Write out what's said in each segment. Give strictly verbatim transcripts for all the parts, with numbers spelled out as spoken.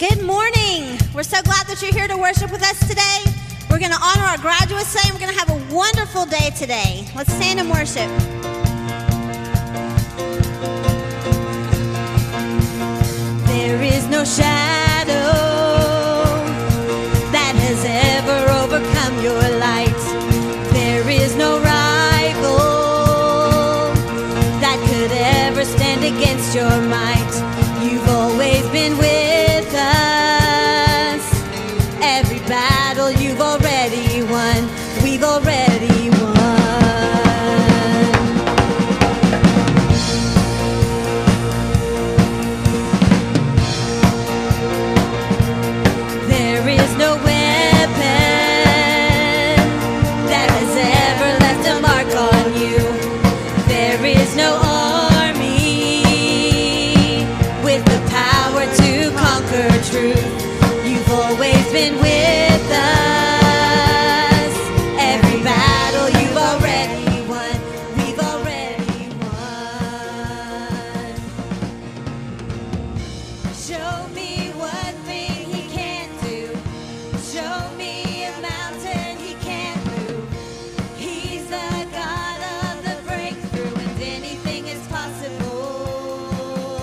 Good morning. We're so glad that you're here to worship with us today. We're going to honor our graduates today. We're going to have a wonderful day today. Let's stand and worship. There is no shadow that has ever overcome your light. There is no rival that could ever stand against your might. You've always been with us. Every battle you've already won. We've already won. There is no weapon that has ever left a mark on you. There is no army with the power to conquer truth. You've always been with us. Every battle you've already won. We've already won. Show me one thing he can't do. Show me a mountain he can't move. He's the God of the breakthrough, and anything is possible.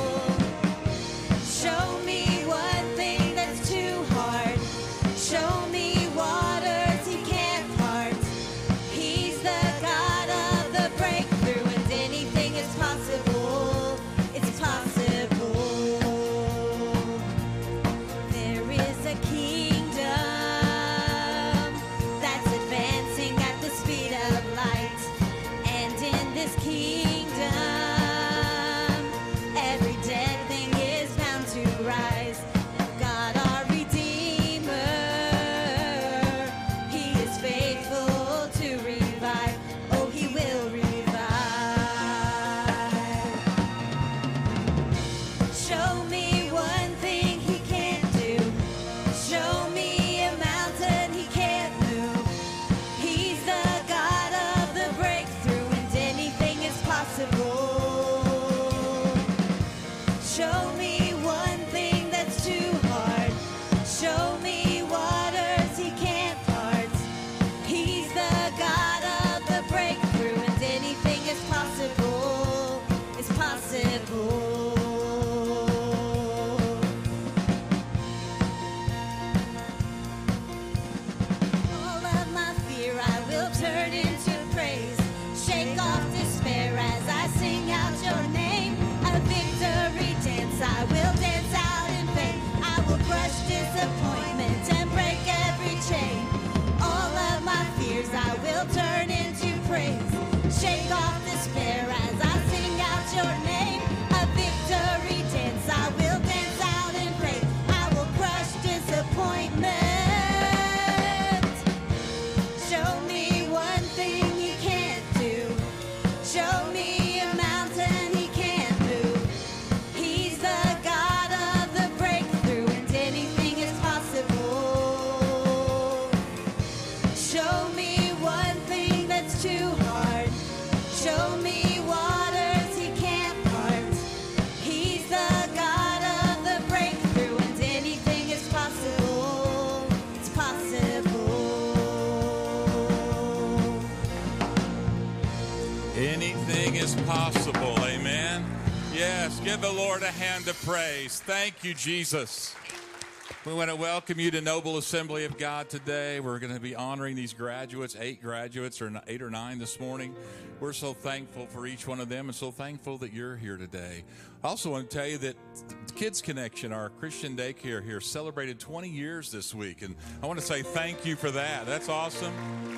Show me one thing that's too hard. Show me waters he can't part. He's the God of the breakthrough, and anything is possible. It's possible. There is a kingdom that's advancing at the speed of light, and in this kingdom, every dead thing is bound to rise. God, our Redeemer, He is faithful to revive. Oh, He will revive. Show me one thing He can't do. Show me a mountain He can't move. He's the God of the breakthrough, and anything is possible. Show me one thing that's too hard. Show me waters he can't part. He's the God of the breakthrough, and anything is possible. It's possible. All of my fear I will turn into praise. Shake off despair as I sing out your name. A victory dance I will dance out in faith. I will crush disappointment and break every chain. All of my fears I will turn into praise. Shake off despair as I sing out your name. A victory dance I will dance out in faith. I will crush disappointment. Show me one thing he can't do. Show me a mountain he can't move. He's the God of the breakthrough, and anything is possible. Show me one thing that's too hard. Show me waters he can't part. He's the God of the breakthrough, and anything is possible. It's possible. Anything is possible, amen? Yes, give the Lord a hand of praise. Thank you, Jesus. We want to welcome you to Noble Assembly of God today. We're going to be honoring these graduates, eight graduates, or eight or nine this morning. We're so thankful for each one of them and so thankful that you're here today. I also want to tell you that Kids Connection, our Christian daycare here, celebrated twenty years this week. And I want to say thank you for that. That's awesome.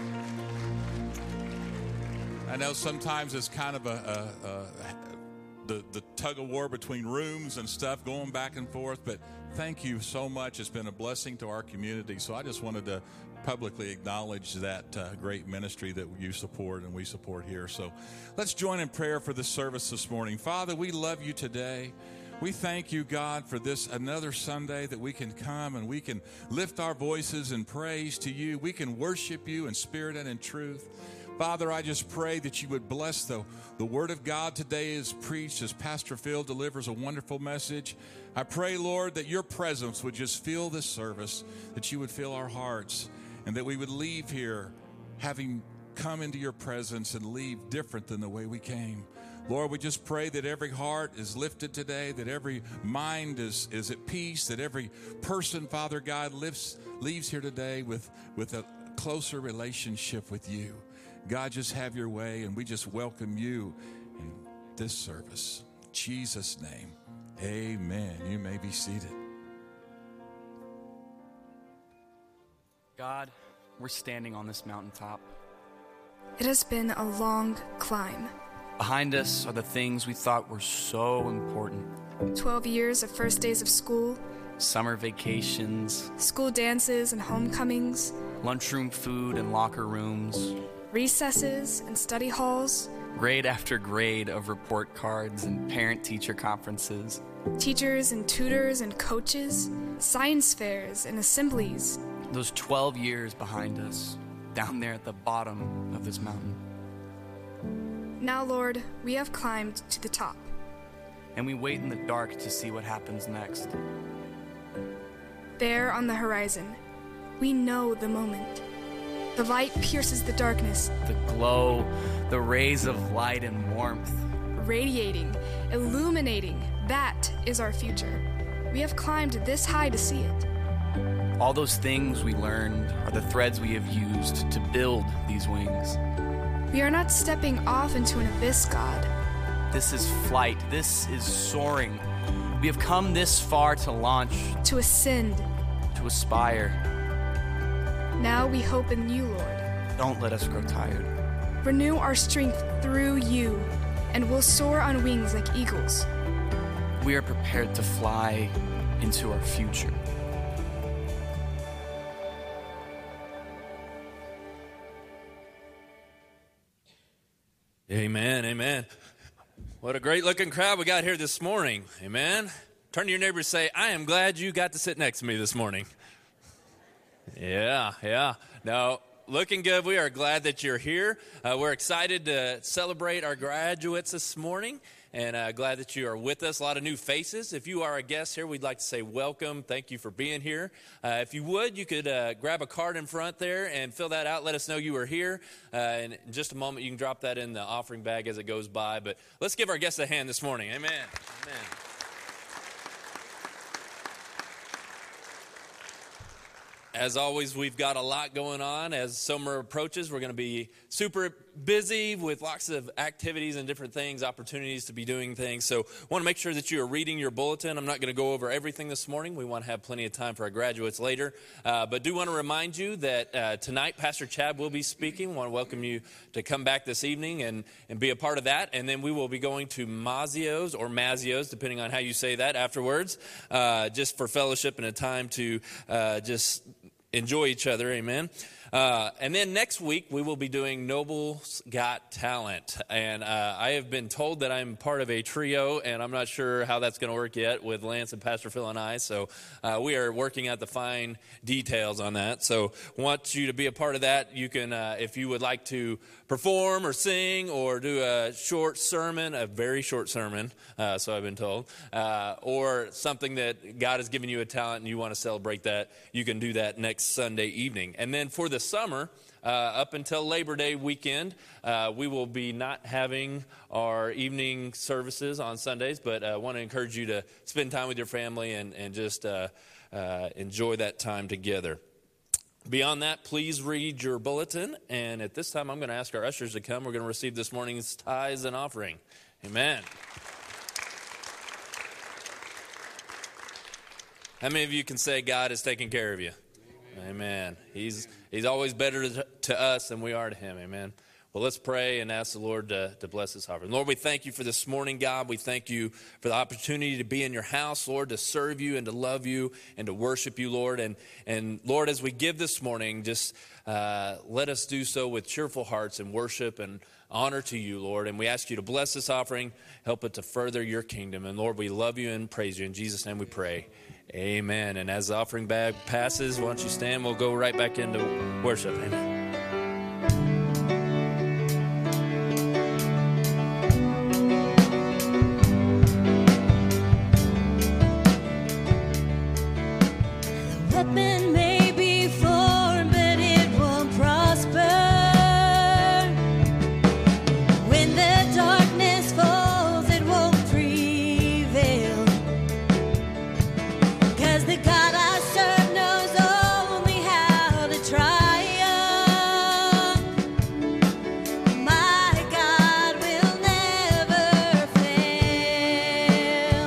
I know sometimes it's kind of a, a, a the, the tug of war between rooms and stuff going back and forth, but thank you so much. It's been a blessing to our community. So I just wanted to publicly acknowledge that uh, great ministry that you support and we support here. So let's join in prayer for this service this morning. Father, we love you today. We thank you, God, for this another Sunday that we can come and we can lift our voices in praise to you. We can worship you in spirit and in truth. Father, I just pray that you would bless the, the word of God today is preached as Pastor Phil delivers a wonderful message. I pray, Lord, that your presence would just fill this service, that you would fill our hearts, and that we would leave here having come into your presence and leave different than the way we came. Lord, we just pray that every heart is lifted today, that every mind is, is at peace, that every person, Father God, lives, leaves here today with, with a closer relationship with you. God, just have your way, and we just welcome you in this service. In Jesus' name, amen. You may be seated. God, we're standing on this mountaintop. It has been a long climb. Behind us are the things we thought were so important. Twelve years of first days of school, Summer vacations, school dances and homecomings, lunchroom food and locker rooms, recesses and study halls, grade after grade of report cards and parent-teacher conferences, teachers and tutors and coaches, science fairs and assemblies. Those twelve years behind us, down there at the bottom of this mountain. Now, Lord, we have climbed to the top. And we wait in the dark to see what happens next. There on the horizon, we know the moment. The light pierces the darkness, The glow, the rays of light and warmth. radiating, illuminating. That is our future. We have climbed this high to see it. All those things we learned are the threads we have used to build these wings. We are not stepping off into an abyss, God. This is flight. This is soaring. We have come this far to launch, To ascend. to aspire. Now we hope in you, Lord. Don't let us grow tired. Renew our strength through you, and we'll soar on wings like eagles. We are prepared to fly into our future. Amen, amen. What a great looking crowd we got here this morning. Amen. Turn to your neighbor and say, I am glad you got to sit next to me this morning. Yeah, yeah. No, looking good. We are glad that you're here. Uh, we're excited to celebrate our graduates this morning. And uh, glad that you are with us. A lot of new faces. If you are a guest here, we'd like to say welcome. Thank you for being here. Uh, if you would, you could uh, grab a card in front there and fill that out. Let us know you were here. Uh, and in just a moment, you can drop that in the offering bag as it goes by. But let's give our guests a hand this morning. Amen. Amen. As always, we've got a lot going on. As summer approaches, we're going to be super busy with lots of activities and different things, opportunities to be doing things. So I want to make sure that you are reading your bulletin. I'm not going to go over everything this morning. We want to have plenty of time for our graduates later. Uh, but do want to remind you that uh, tonight Pastor Chad will be speaking. I want to welcome you to come back this evening and, and be a part of that. And then we will be going to Mazio's or Mazio's, depending on how you say that afterwards, uh, just for fellowship and a time to uh, just enjoy each other, amen. Uh, and then next week, we will be doing Noble's Got Talent. And uh, I have been told that I'm part of a trio, and I'm not sure how that's going to work yet with Lance and Pastor Phil and I. So uh, we are working out the fine details on that. So want you to be a part of that. You can, uh, if you would like to perform or sing or do a short sermon, a very short sermon, uh, so I've been told, uh, or something that God has given you a talent and you want to celebrate that, you can do that next Sunday evening. And then for the summer, uh, up until Labor Day weekend, uh, we will be not having our evening services on Sundays, but I uh, want to encourage you to spend time with your family and, and just uh, uh, enjoy that time together. Beyond that, please read your bulletin, and at this time I'm going to ask our ushers to come. We're going to receive this morning's tithes and offering. Amen. How many of you can say God is taking care of you? Amen. Amen. He's He's always better to, to us than we are to him. Amen. Well, let's pray and ask the Lord to, to bless this offering. Lord, we thank you for this morning, God. We thank you for the opportunity to be in your house, Lord, to serve you and to love you and to worship you, Lord. And, and Lord, as we give this morning, just uh, let us do so with cheerful hearts and worship and honor to you, Lord. And we ask you to bless this offering, help it to further your kingdom. And Lord, we love you and praise you. In Jesus' name we pray. Amen. And as the offering bag passes, why don't you stand? We'll go right back into worship. Amen. weapon may be formed, but it won't prosper. When the darkness falls, it won't prevail. 'Cause the God I serve knows only how to triumph. My God will never fail.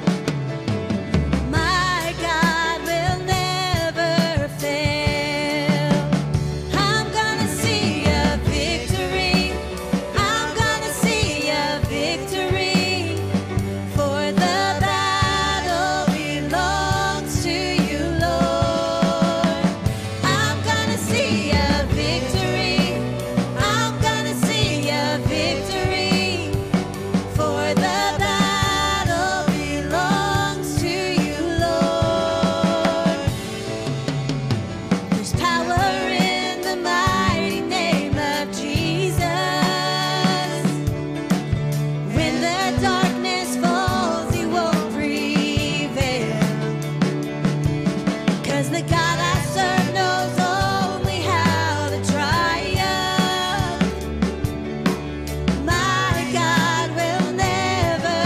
My God will never fail. I'm gonna see a victory. I'm gonna see a victory. For the battle belongs to you, Lord. I'm gonna see a victory. I'm gonna see a victory. For the battle belongs to you, Lord. There's power in the mighty name of Jesus. When the darkness falls, he won't prevail. 'Cause the God I serve knows only how to triumph. My God will never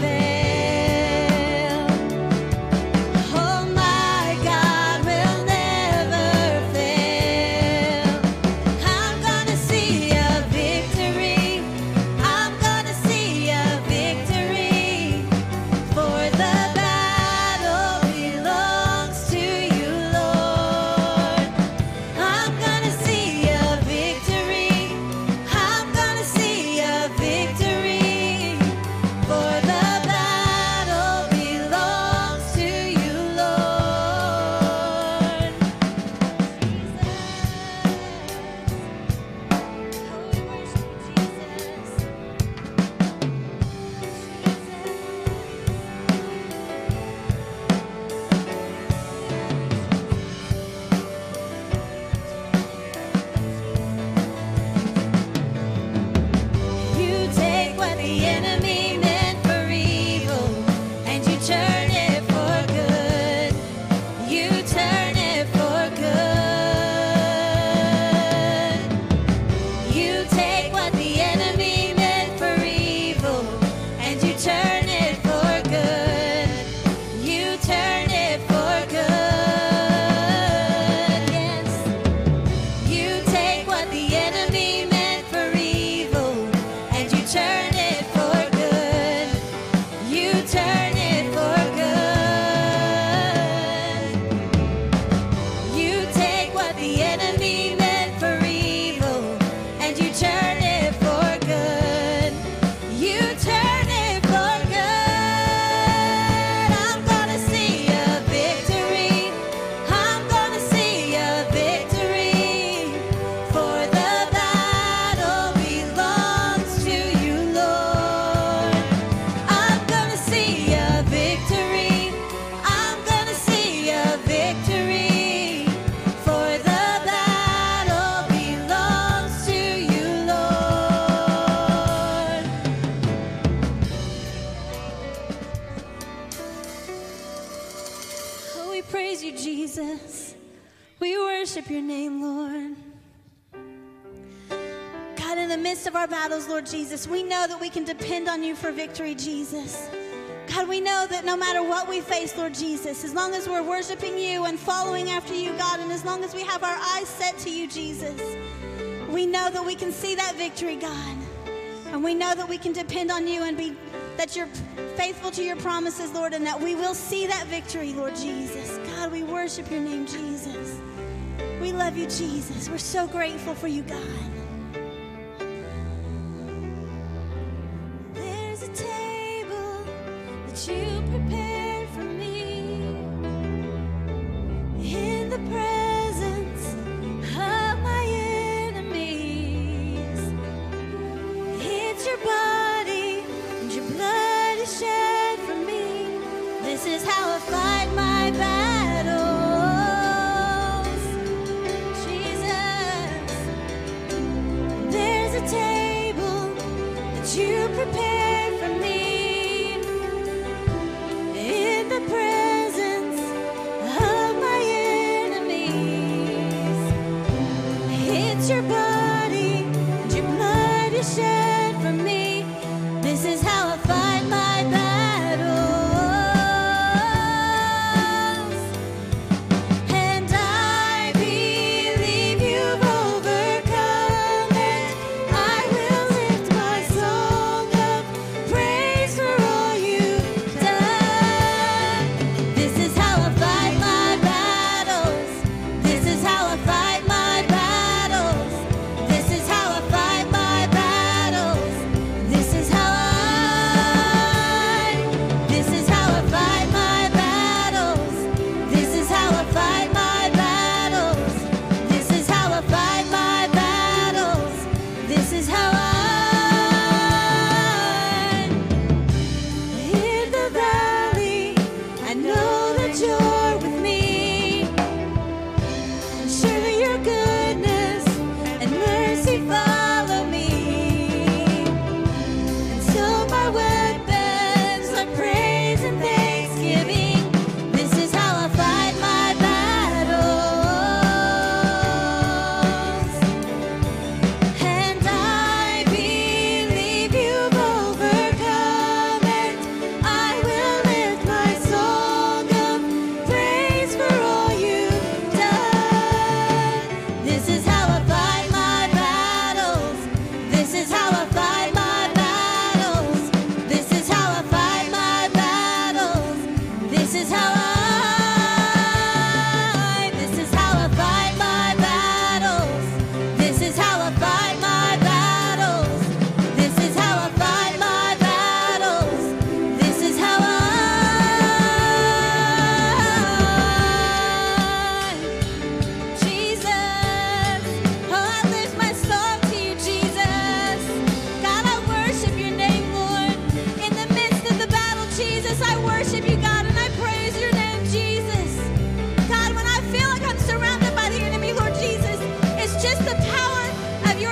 fail. Oh, my God will never fail. I'm gonna see a victory. I'm gonna see a victory. For the battle belongs to you, Lord. I'm gonna see a victory. I'm gonna see a victory. For the battle belongs to you, Lord. You take what the enemy meant for evil and you turn it for good. You turn it for good. You take what the enemy meant for evil and you turn it for good. You turn it for good. Yes. You take what the enemy meant for evil and you turn it for good. You turn it for good. You take what the enemy meant for evil and you turn it for good. You turn it for good. I'm gonna see a victory. I'm gonna see a victory. For the battle belongs to you, Lord. I'm gonna see a victory. I'm gonna see a victory. For the battle belongs to you, Lord. Oh, we praise you, Jesus. We worship your name, Lord. God, in the midst of our battles, Lord Jesus, we know that we can depend on you for victory, Jesus. God, we know that no matter what we face, Lord Jesus, as long as we're worshiping you and following after you, God, and as long as we have our eyes set to you, Jesus, we know that we can see that victory, God. And we know that we can depend on you and be that you're faithful to your promises, Lord, and that we will see that victory, Lord Jesus. God, we worship your name, Jesus. We love you, Jesus. We're so grateful for you, God. There's a table that you prepared for me in the presence of my enemies. It's your body and your blood is shed for me. This is how I fight my battles. Jesus,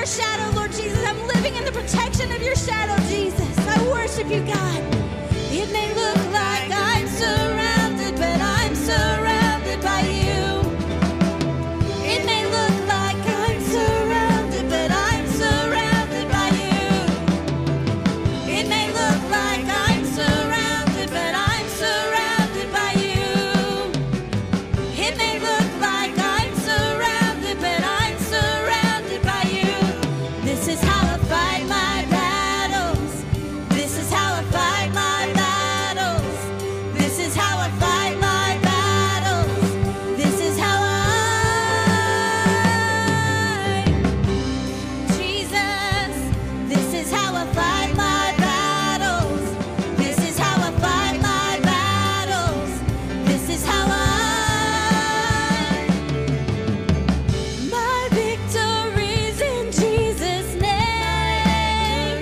your shadow, Lord Jesus. I'm living in the protection of your shadow, Jesus. I worship you, God. It may look like I'm surrounded, but I'm surrounded by you. It may look like I'm surrounded, but I'm surrounded by you. It may look like I'm surrounded, but I'm surrounded by you. It may look like I'm surrounded, but I'm surrounded by you. This is how I fight my battles. This is how I fight my battles. This is how I fight my battles. This is how I, Jesus, this is how I fight my battles. This is how I fight my battles. This is how I, my victories in Jesus' name.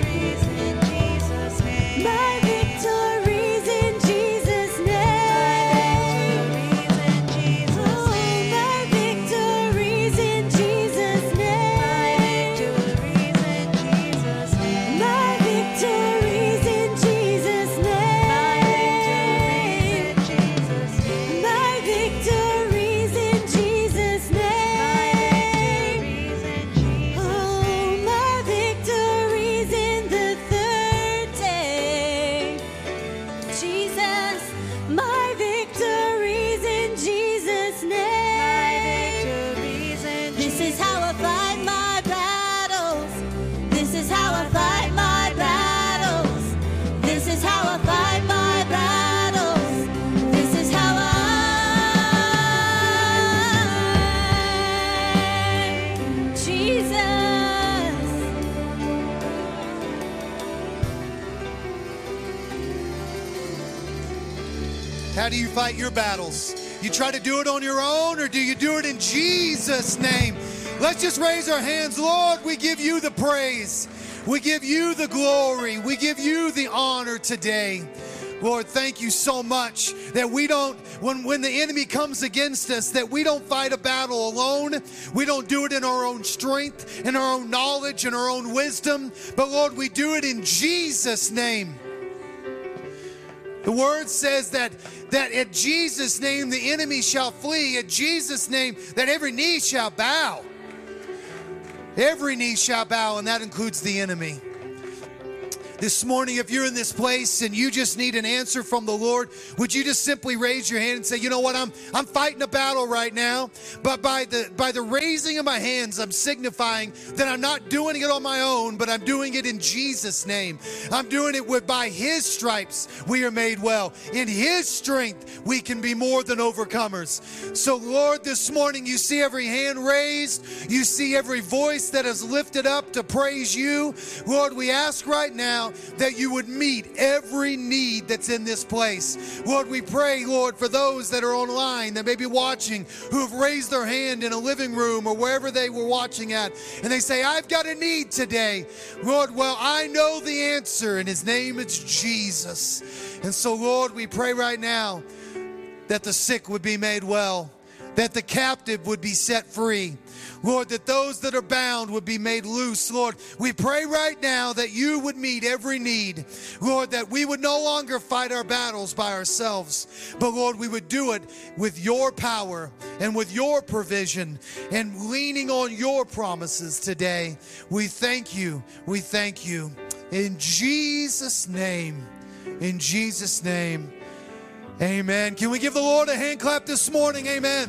My victories in Jesus' name. Oh, my victories in Jesus' name. My victories in Jesus' name. My victories in Jesus' name. Oh, my victories in the third day. Jesus, my victories in Jesus' name. This is how I fight my battles. This is how I fight my battles. This is how I fight my battles. This is how I, Jesus. How do you fight your battles? You try to do it on your own, or do you do it in Jesus' name? Let's just raise our hands. Lord, we give you the praise. We give you the glory. We give you the honor today. Lord, thank you so much that we don't, when, when the enemy comes against us, that we don't fight a battle alone. We don't do it in our own strength, in our own knowledge, in our own wisdom. But Lord, we do it in Jesus' name. The word says that, that at Jesus' name the enemy shall flee. At Jesus' name that every knee shall bow. Every knee shall bow, and that includes the enemy. This morning, if you're in this place and you just need an answer from the Lord, would you just simply raise your hand and say, you know what, I'm I'm fighting a battle right now, but by the by the raising of my hands, I'm signifying that I'm not doing it on my own, but I'm doing it in Jesus' name. I'm doing it with by His stripes we are made well. In His strength, we can be more than overcomers. So Lord, this morning, you see every hand raised. You see every voice that is lifted up to praise you. Lord, we ask right now that you would meet every need that's in this place. Lord, we pray, Lord, for those that are online that may be watching who have raised their hand in a living room or wherever they were watching at, and they say, I've got a need today. Lord, well, I know the answer, and His name is Jesus. And so, Lord, we pray right now that the sick would be made well, that the captive would be set free. Lord, that those that are bound would be made loose. Lord, we pray right now that you would meet every need. Lord, that we would no longer fight our battles by ourselves, but Lord, we would do it with your power and with your provision and leaning on your promises today. We thank you. We thank you. In Jesus' name, in Jesus' name, amen. Can we give the Lord a hand clap this morning? Amen.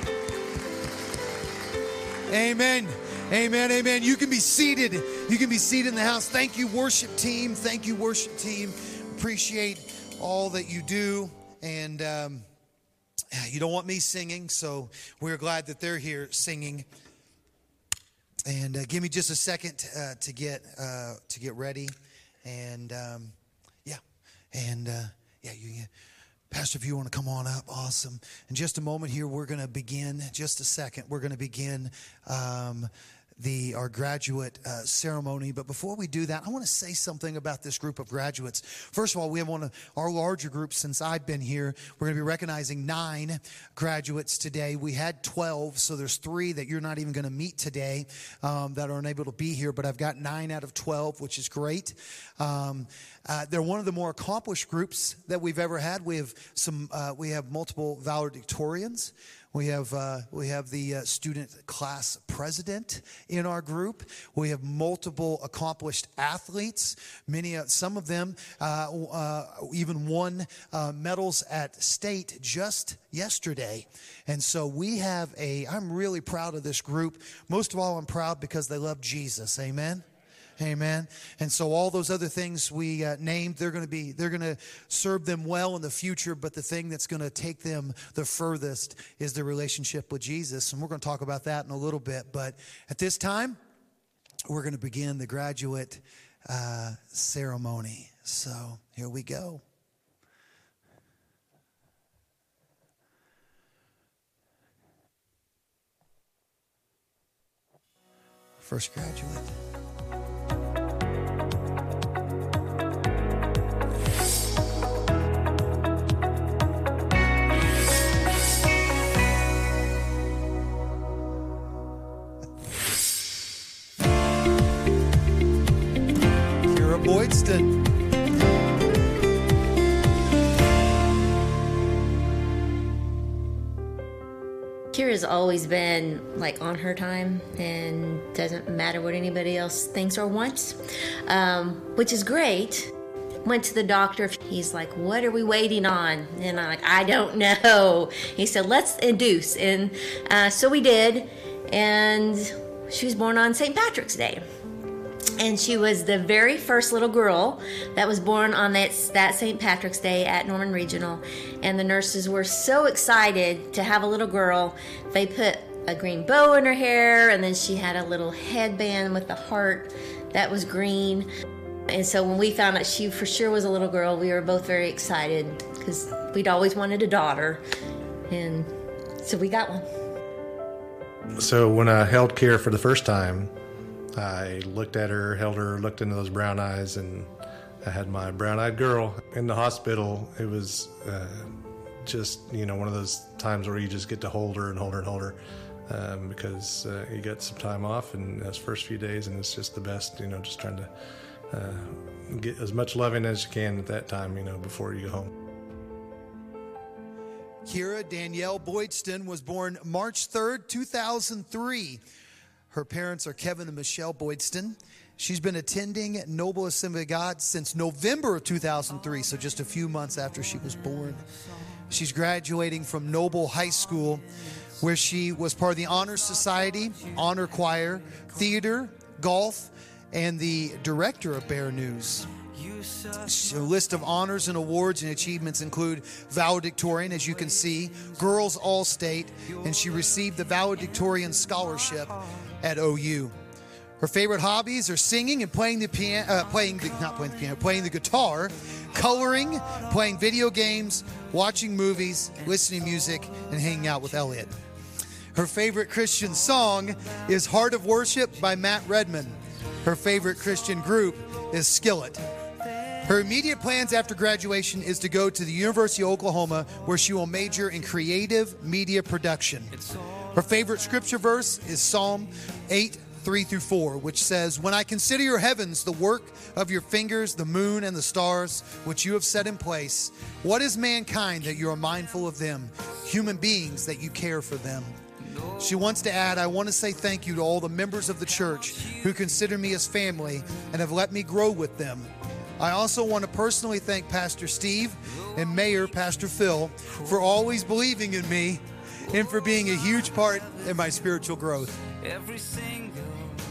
Amen. Amen. Amen. You can be seated. You can be seated in the house. Thank you, worship team. Thank you, worship team. Appreciate all that you do. And um, you don't want me singing, so we're glad that they're here singing. And uh, give me just a second uh, to get uh, to get ready. And um, yeah, and uh, yeah, you. Pastor, if you want to come on up, awesome. In just a moment here, we're going to begin, just a second, we're going to begin um, the our graduate uh, ceremony. But before we do that, I want to say something about this group of graduates. First of all, we have one of our larger groups since I've been here. We're going to be recognizing nine graduates today. We had twelve, so there's three that you're not even going to meet today um, that are unable to be here. But I've got nine out of twelve, which is great. Um, uh, they're one of the more accomplished groups that we've ever had. We have some. Uh, we have multiple valedictorians. We have uh, we have the uh, student class president in our group. We have multiple accomplished athletes. Many, uh, some of them uh, uh, even won uh, medals at state just yesterday. And so we have a. I'm really proud of this group. Most of all, I'm proud because they love Jesus. Amen. Amen. And so all those other things we uh, named, they're going to be, they're going to serve them well in the future. But the thing that's going to take them the furthest is their relationship with Jesus. And we're going to talk about that in a little bit. But at this time, we're going to begin the graduate uh, ceremony. So here we go. First graduate. Boydston. Kira's always been like on her time and doesn't matter what anybody else thinks or wants, um, which is great. Went to the doctor. He's like, what are we waiting on? And I'm like, I don't know. He said, let's induce. And uh, so we did. And she was born on Saint Patrick's Day. And she was the very first little girl that was born on that, that Saint Patrick's Day at Norman Regional. And the nurses were so excited to have a little girl. They put a green bow in her hair, and then she had a little headband with the heart that was green. And so when we found out she for sure was a little girl, we were both very excited because we'd always wanted a daughter. And so we got one. So when I held Kira for the first time, I looked at her, held her, looked into those brown eyes, and I had my brown-eyed girl. In the hospital, it was uh, just, you know, one of those times where you just get to hold her and hold her and hold her um, because uh, you get some time off in those first few days, and it's just the best, you know, just trying to uh, get as much loving as you can at that time, you know, before you go home. Kira Danielle Boydston was born March third, two thousand three. Her parents are Kevin and Michelle Boydston. She's been attending Noble Assembly of God since November of two thousand three, so just a few months after she was born. She's graduating from Noble High School, where she was part of the Honor Society, Honor Choir, Theater, Golf, and the director of Bear News. A list of honors and awards and achievements include valedictorian, as you can see, Girls All-State, and she received the valedictorian scholarship at O U. Her favorite hobbies are singing and playing the piano, uh, playing the, not playing the piano, playing the guitar, coloring, playing video games, watching movies, listening to music, and hanging out with Elliot. Her favorite Christian song is Heart of Worship by Matt Redman. Her favorite Christian group is Skillet. Her immediate plans after graduation is to go to the University of Oklahoma, where she will major in creative media production. Her favorite scripture verse is Psalm eight, three through four, which says, when I consider your heavens, the work of your fingers, the moon and the stars, which you have set in place, what is mankind that you are mindful of them, human beings that you care for them? She wants to add, I want to say thank you to all the members of the church who consider me as family and have let me grow with them. I also want to personally thank Pastor Steve and Mayor Pastor Phil for always believing in me and for being a huge part in my spiritual growth. Every single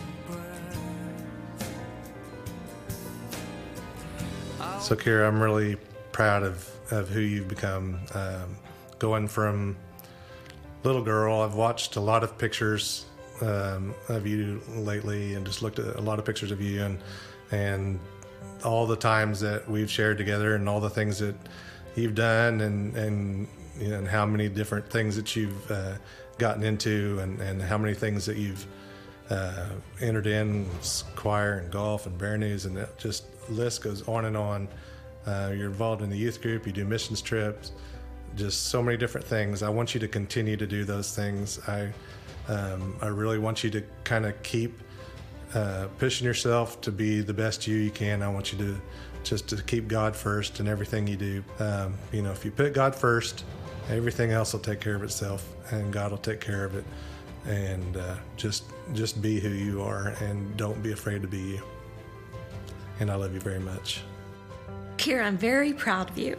So, Kira, I'm really proud of, of who you've become. Um, going from little girl, I've watched a lot of pictures um, of you lately and just looked at a lot of pictures of you and and all the times that we've shared together and all the things that you've done and, and, you know, and how many different things that you've uh, gotten into and, and how many things that you've uh, entered in choir and golf and bear news, and it just list goes on and on. Uh, you're involved in the youth group, you do missions trips, just so many different things. I want you to continue to do those things. I um, I really want you to kind of keep uh, pushing yourself to be the best you you can. I want you to just to keep God first in everything you do. Um, you know, if you put God first, everything else will take care of itself, and God will take care of it. And uh, just just be who you are, and don't be afraid to be you. And I love you very much. Kira, I'm very proud of you.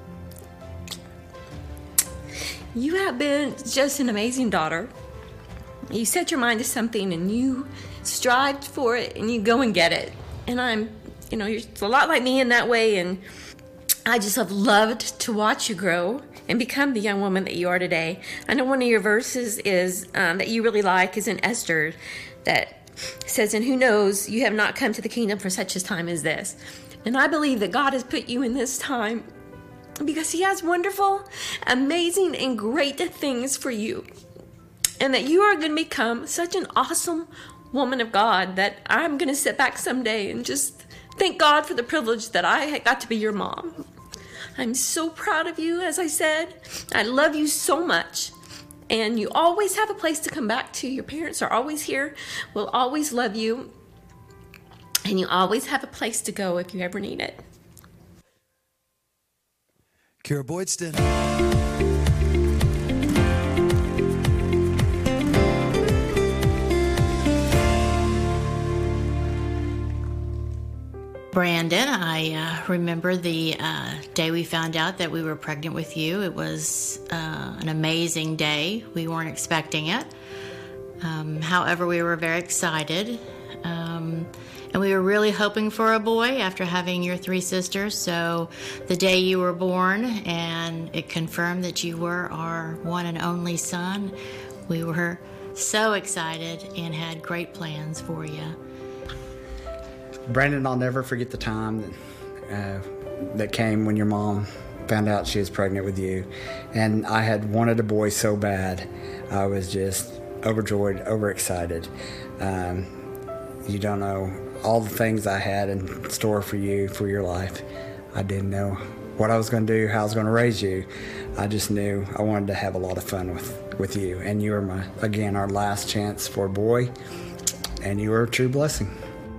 You have been just an amazing daughter. You set your mind to something and you strive for it and you go and get it. And I'm, you know, you're a lot like me in that way, and I just have loved to watch you grow and become the young woman that you are today. I know one of your verses is um, that you really like is in Esther, that says, "And who knows, you have not come to the kingdom for such a time as this." And I believe that God has put you in this time because he has wonderful, amazing, and great things for you. And that you are going to become such an awesome woman of God that I'm going to sit back someday and just thank God for the privilege that I got to be your mom. I'm so proud of you, as I said. I love you so much. And you always have a place to come back to. Your parents are always here, will always love you. And you always have a place to go if you ever need it. Kira Boydston. Brandon, I uh, remember the uh, day we found out that we were pregnant with you. It was uh, an amazing day. We weren't expecting it. Um, however, we were very excited. Um, and we were really hoping for a boy after having your three sisters. So the day you were born and it confirmed that you were our one and only son, we were so excited and had great plans for you. Brandon, I'll never forget the time that, uh, that came when your mom found out she was pregnant with you. And I had wanted a boy so bad. I was just overjoyed, overexcited. Um, you don't know all the things I had in store for you, for your life. I didn't know what I was going to do, how I was going to raise you. I just knew I wanted to have a lot of fun with, with you. And you were, my, again, our last chance for a boy. And you were a true blessing.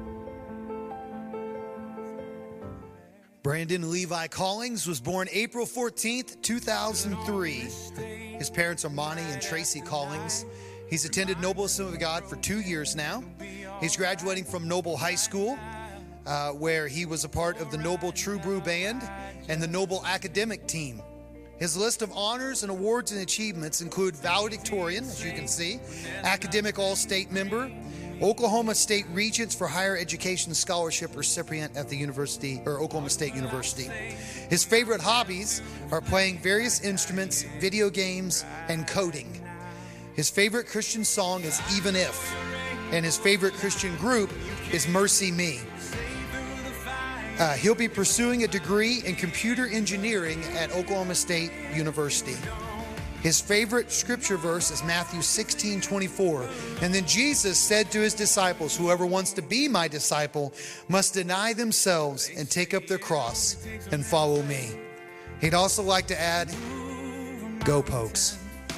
Brandon Levi Collings was born April fourteenth, two thousand three. His parents are Monty and Tracy Collings. He's attended Noble Assembly of God for two years now. He's graduating from Noble High School, uh, where he was a part of the Noble True Brew Band and the Noble Academic Team. His list of honors and awards and achievements include valedictorian, as you can see, academic all-state member, Oklahoma State Regents for Higher Education Scholarship recipient at the University or Oklahoma State University. His favorite hobbies are playing various instruments, video games, and coding. His favorite Christian song is Even If, and his favorite Christian group is Mercy Me. Uh, he'll be pursuing a degree in computer engineering at Oklahoma State University. His favorite scripture verse is Matthew sixteen twenty-four. And then Jesus said to his disciples, "Whoever wants to be my disciple must deny themselves and take up their cross and follow me." He'd also like to add, go Pokes.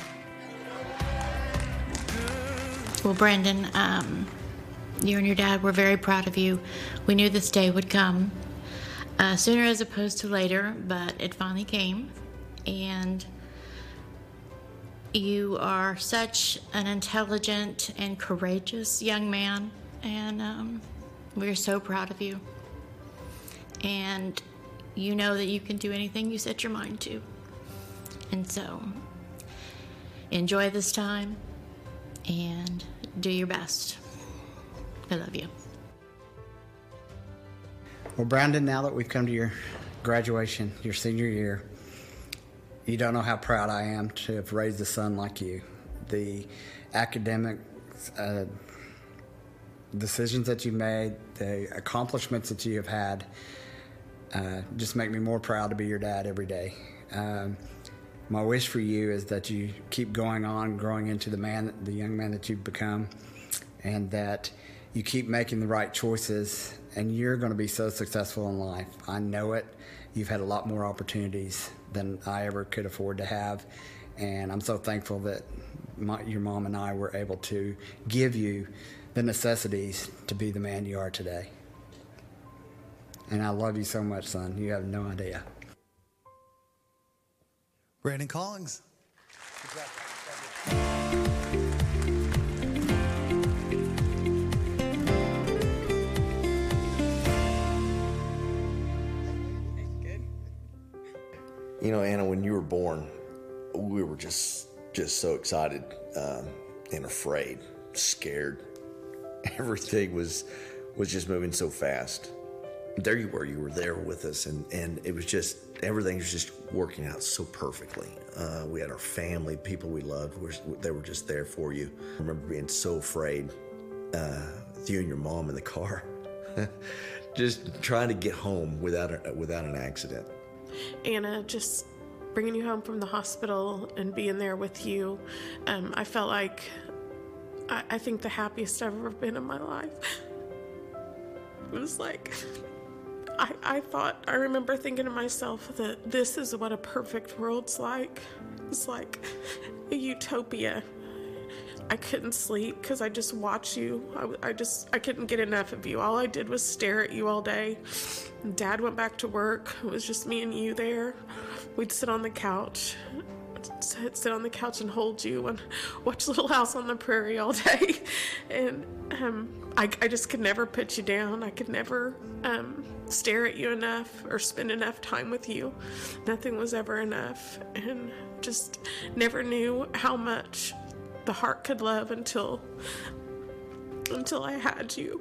Well, Brandon, um, you and your dad were very proud of you. We knew this day would come uh, sooner as opposed to later, but it finally came. And you are such an intelligent and courageous young man, and um, we're so proud of you. And you know that you can do anything you set your mind to. And so, enjoy this time and do your best. I love you. Well, Brandon, now that we've come to your graduation, your senior year, you don't know how proud I am to have raised a son like you. The academic uh, decisions that you made, the accomplishments that you have had, uh, just make me more proud to be your dad every day. Um, my wish for you is that you keep going on, growing into the man, the young man that you've become, and that you keep making the right choices, and you're going to be so successful in life. I know it. You've had a lot more opportunities than I ever could afford to have, and I'm so thankful that my, your mom and I were able to give you the necessities to be the man you are today. And I love you so much, son. You have no idea. Brandon Collins. You know, Anna, when you were born, we were just just so excited um, and afraid, scared. Everything was was just moving so fast. There you were, you were there with us, and, and it was just, everything was just working out so perfectly. Uh, we had our family, people we loved, were, they were just there for you. I remember being so afraid uh, with you and your mom in the car, just trying to get home without a, without an accident. Anna, just bringing you home from the hospital and being there with you, um, I felt like, I, I think the happiest I've ever been in my life. It was like, I, I thought, I remember thinking to myself that this is what a perfect world's like. It's like a utopia. I couldn't sleep because I just watched you. I, I just, I couldn't get enough of you. All I did was stare at you all day. Dad went back to work. It was just me and you there. We'd sit on the couch, sit, sit on the couch and hold you and watch Little House on the Prairie all day. And um, I, I just could never put you down. I could never um, stare at you enough or spend enough time with you. Nothing was ever enough, and just never knew how much the heart could love until until I had you.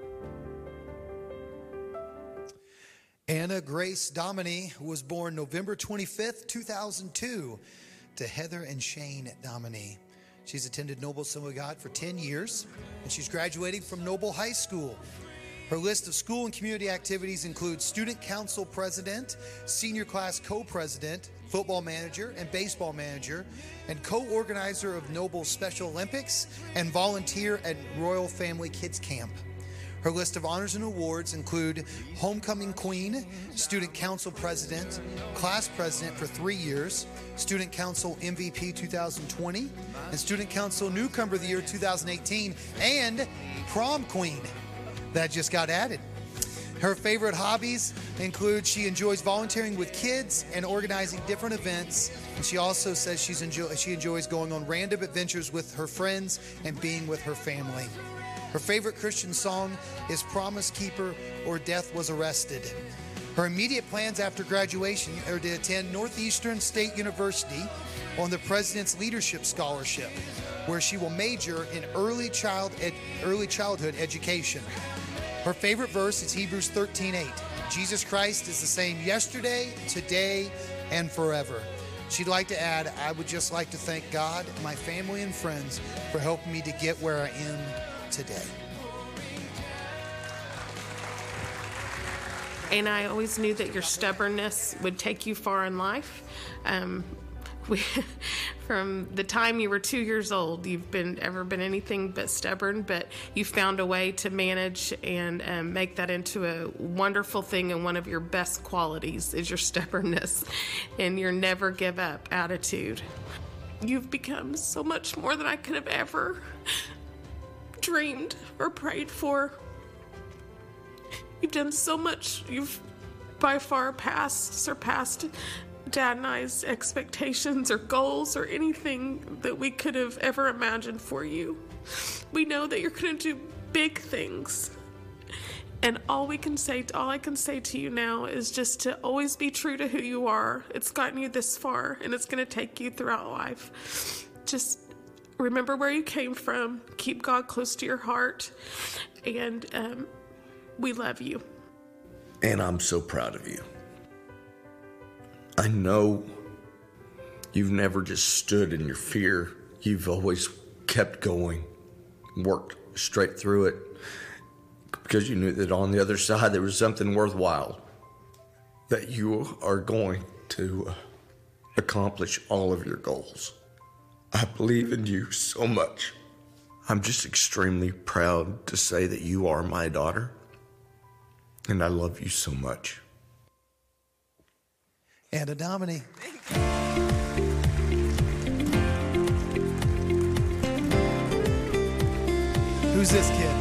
Anna Grace Dominy was born November twenty-fifth, two thousand two, to Heather and Shane Dominy. She's attended Noble Assembly of God for ten years, and she's graduating from Noble High School. Her list of school and community activities includes student council president, senior class co-president, football manager, and baseball manager, and co-organizer of Noble Special Olympics, and volunteer at Royal Family Kids Camp. Her list of honors and awards include Homecoming Queen, Student Council President, Class President for three years, Student Council M V P two thousand twenty, and Student Council Newcomer of the Year two thousand eighteen, and Prom Queen. That just got added. Her favorite hobbies include she enjoys volunteering with kids and organizing different events. And she also says she's enjoy, she enjoys going on random adventures with her friends and being with her family. Her favorite Christian song is Promise Keeper or Death Was Arrested. Her immediate plans after graduation are to attend Northeastern State University on the President's Leadership Scholarship, where she will major in early child ed, early childhood education. Her favorite verse is Hebrews thirteen eight. Jesus Christ is the same yesterday, today, and forever. She'd like to add, I would just like to thank God, my family, and friends for helping me to get where I am today. And I always knew that your stubbornness would take you far in life. Um, we, from the time you were two years old, you've been ever been anything but stubborn, but you found a way to manage and um, make that into a wonderful thing. And one of your best qualities is your stubbornness and your never give up attitude. You've become so much more than I could have ever dreamed or prayed for. You've done so much. You've by far passed, surpassed Dad and I's expectations or goals or anything that we could have ever imagined for you. We know that you're going to do big things. And all we can say, all I can say to you now is just to always be true to who you are. It's gotten you this far, and it's going to take you throughout life. Just remember where you came from. Keep God close to your heart. And um, we love you. And I'm so proud of you. I know you've never just stood in your fear. You've always kept going, worked straight through it, because you knew that on the other side there was something worthwhile, that you are going to accomplish all of your goals. I believe in you so much. I'm just extremely proud to say that you are my daughter, and I love you so much. And a Domini. Who's this kid?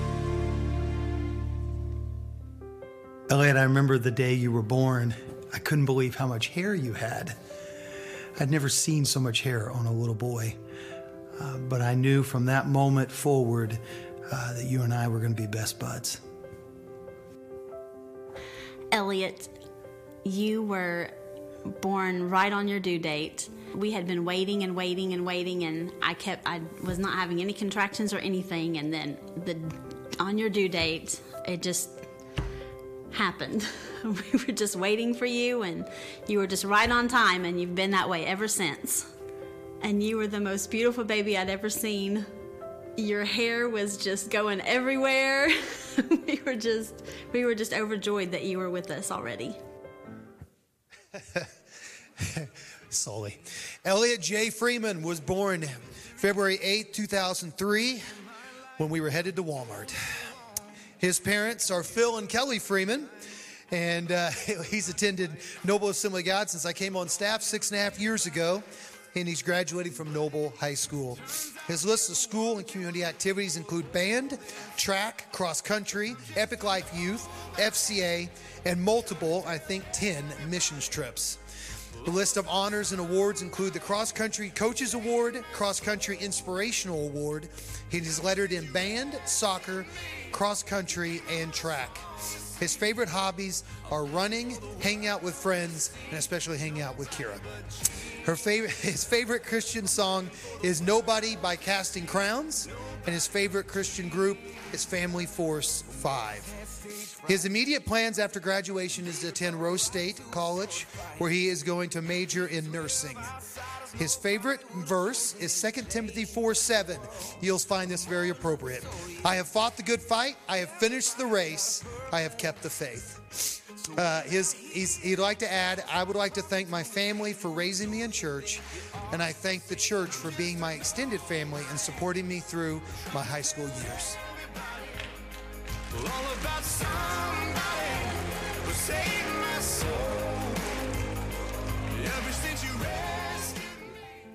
Elliot, I remember the day you were born. I couldn't believe how much hair you had. I'd never seen so much hair on a little boy. Uh, but I knew from that moment forward uh, that you and I were going to be best buds. Elliot, you were born right on your due date. We had been waiting and waiting and waiting, and I kept, I was not having any contractions or anything, and then the on your due date, it just happened. We were just waiting for you, and you were just right on time, and you've been that way ever since. And you were the most beautiful baby I'd ever seen. Your hair was just going everywhere. we were just, we were just overjoyed that you were with us already. Sully. Elliot J. Freeman was born February eighth, two thousand three, when we were headed to Walmart. His parents are Phil and Kelly Freeman, and uh, he's attended Noble Assembly of God since I came on staff six and a half years ago, and he's graduating from Noble High School. His list of school and community activities include band, track, cross country, Epic Life Youth, F C A, and multiple, I think ten, missions trips. The list of honors and awards include the Cross Country Coaches Award, Cross Country Inspirational Award. He is lettered in band, soccer, cross country, and track. His favorite hobbies are running, hanging out with friends, and especially hanging out with Kira. Her favorite, his favorite Christian song is Nobody by Casting Crowns, and his favorite Christian group is Family Force five. His immediate plans after graduation is to attend Rose State College, where he is going to major in nursing. His favorite verse is Second Timothy four seven. You'll find this very appropriate. I have fought the good fight. I have finished the race. I have kept the faith. Uh, his, he's, he'd like to add, I would like to thank my family for raising me in church, and I thank the church for being my extended family and supporting me through my high school years. All about somebody who saved my soul. Ever since you rescued me.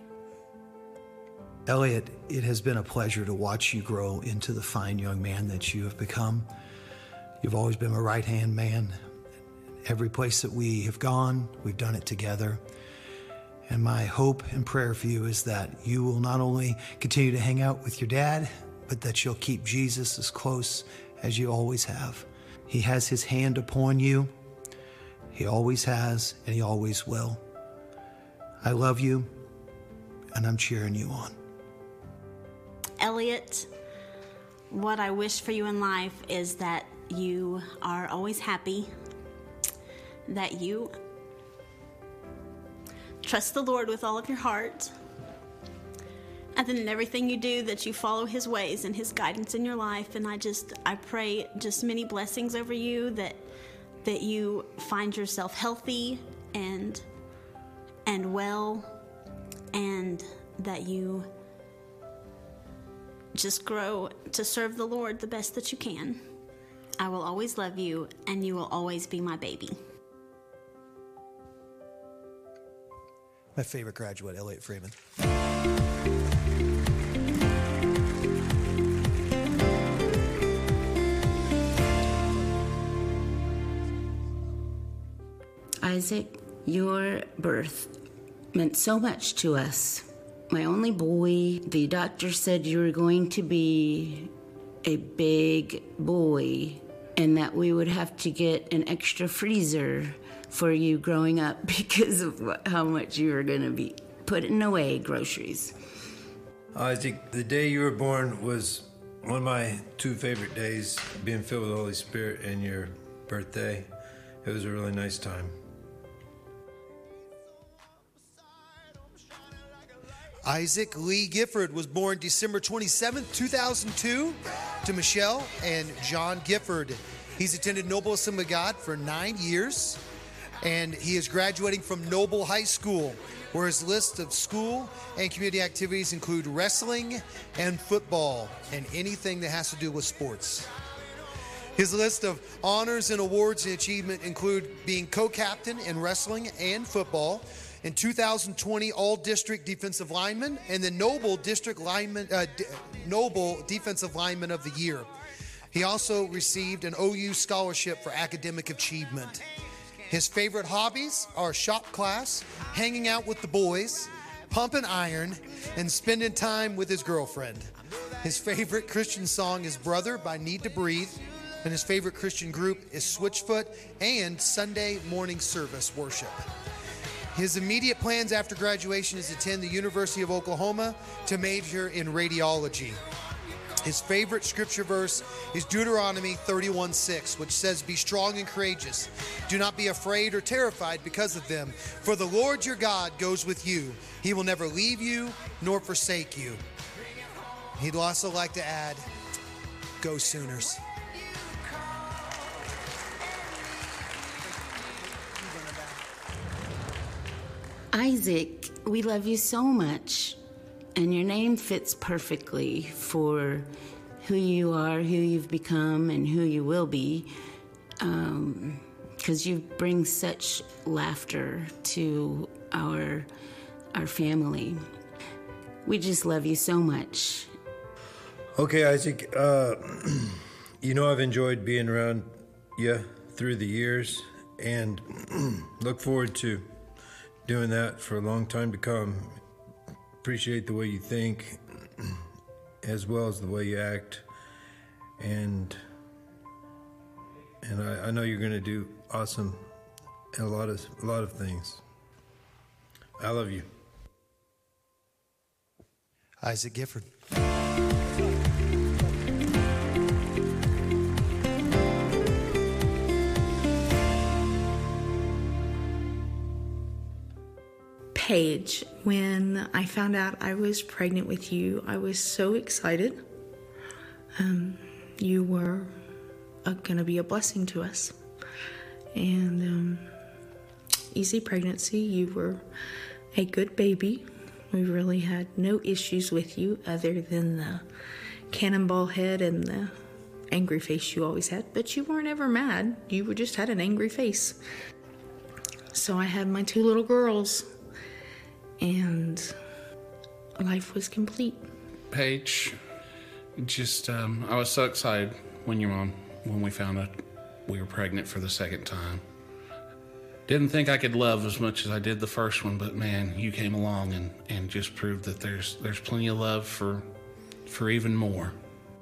Elliot, it has been a pleasure to watch you grow into the fine young man that you have become. You've always been a right-hand man. Every place that we have gone, we've done it together. And my hope and prayer for you is that you will not only continue to hang out with your dad, but that you'll keep Jesus as close as you always have. He has his hand upon you. He always has, and he always will. I love you, and I'm cheering you on. Elliot, what I wish for you in life is that you are always happy, that you trust the Lord with all of your heart, and then in everything you do, that you follow his ways and his guidance in your life. And I just, I pray just many blessings over you, that that you find yourself healthy and and well, and that you just grow to serve the Lord the best that you can. I will always love you, and you will always be my baby. My favorite graduate, Elliot Freeman. Isaac, your birth meant so much to us. My only boy, the doctor said you were going to be a big boy and that we would have to get an extra freezer for you growing up because of what, how much you were going to be putting away groceries. Isaac, the day you were born was one of my two favorite days, being filled with the Holy Spirit and your birthday. It was a really nice time. Isaac Lee Gifford was born December twenty-seventh, two thousand two, to Michelle and John Gifford. He's attended Noble Assembly of God for nine years, and he is graduating from Noble High School, where his list of school and community activities include wrestling and football and anything that has to do with sports. His list of honors and awards and achievement include being co-captain in wrestling and football, in two thousand twenty All-District Defensive Lineman, and the Noble District Lineman, uh, D- Noble Defensive Lineman of the Year. He also received an O U scholarship for academic achievement. His favorite hobbies are shop class, hanging out with the boys, pumping iron, and spending time with his girlfriend. His favorite Christian song is Brother by Need to Breathe, and his favorite Christian group is Switchfoot and Sunday morning service worship. His immediate plans after graduation is to attend the University of Oklahoma to major in radiology. His favorite scripture verse is Deuteronomy thirty-one six, which says, "Be strong and courageous. Do not be afraid or terrified because of them, for the Lord your God goes with you. He will never leave you nor forsake you." He'd also like to add, go Sooners. Isaac, we love you so much, and your name fits perfectly for who you are, who you've become, and who you will be, um, because you bring such laughter to our our family. We just love you so much. Okay, Isaac, uh, you know I've enjoyed being around you through the years, and look forward to doing that for a long time to come. Appreciate the way you think as well as the way you act, and and I, I know you're going to do awesome at a lot of a lot of things. I love you. Isaac Gifford. Paige, when I found out I was pregnant with you, I was so excited. Um, you were going to be a blessing to us. And um, easy pregnancy, you were a good baby. We really had no issues with you other than the cannonball head and the angry face you always had. But you weren't ever mad. You were just had an angry face. So I had my two little girls, and life was complete. Paige, just, um, I was so excited when your mom, when we found out we were pregnant for the second time. Didn't think I could love as much as I did the first one, but man, you came along and, and just proved that there's there's plenty of love for for even more.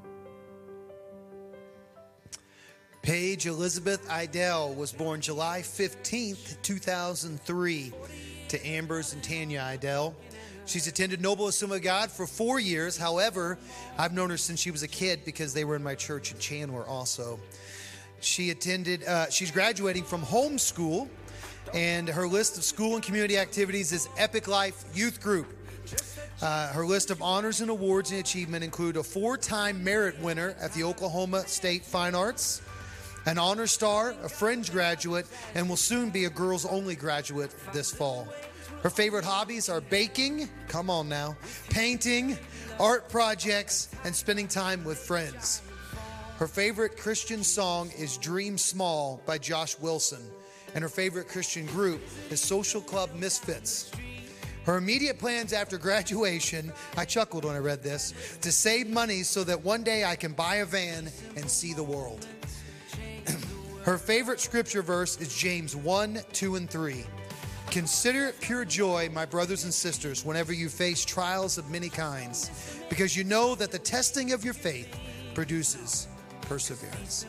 Paige Elizabeth Idell was born July fifteenth, two thousand three, to Ambers and Tanya Idell. She's attended Noble Assembly of God for four years. However, I've known her since she was a kid because they were in my church in Chandler also. She attended, uh, she's graduating from homeschool, and her list of school and community activities is Epic Life Youth Group. Uh, her list of honors and awards and achievement include a four-time merit winner at the Oklahoma State Fine Arts, an Honor Star, a Fringe graduate, and will soon be a girls-only graduate this fall. Her favorite hobbies are baking, come on now, painting, art projects, and spending time with friends. Her favorite Christian song is Dream Small by Josh Wilson, and her favorite Christian group is Social Club Misfits. Her immediate plans after graduation, I chuckled when I read this, to save money so that one day I can buy a van and see the world. Her favorite scripture verse is James one, two, and three. Consider it pure joy, my brothers and sisters, whenever you face trials of many kinds, because you know that the testing of your faith produces perseverance.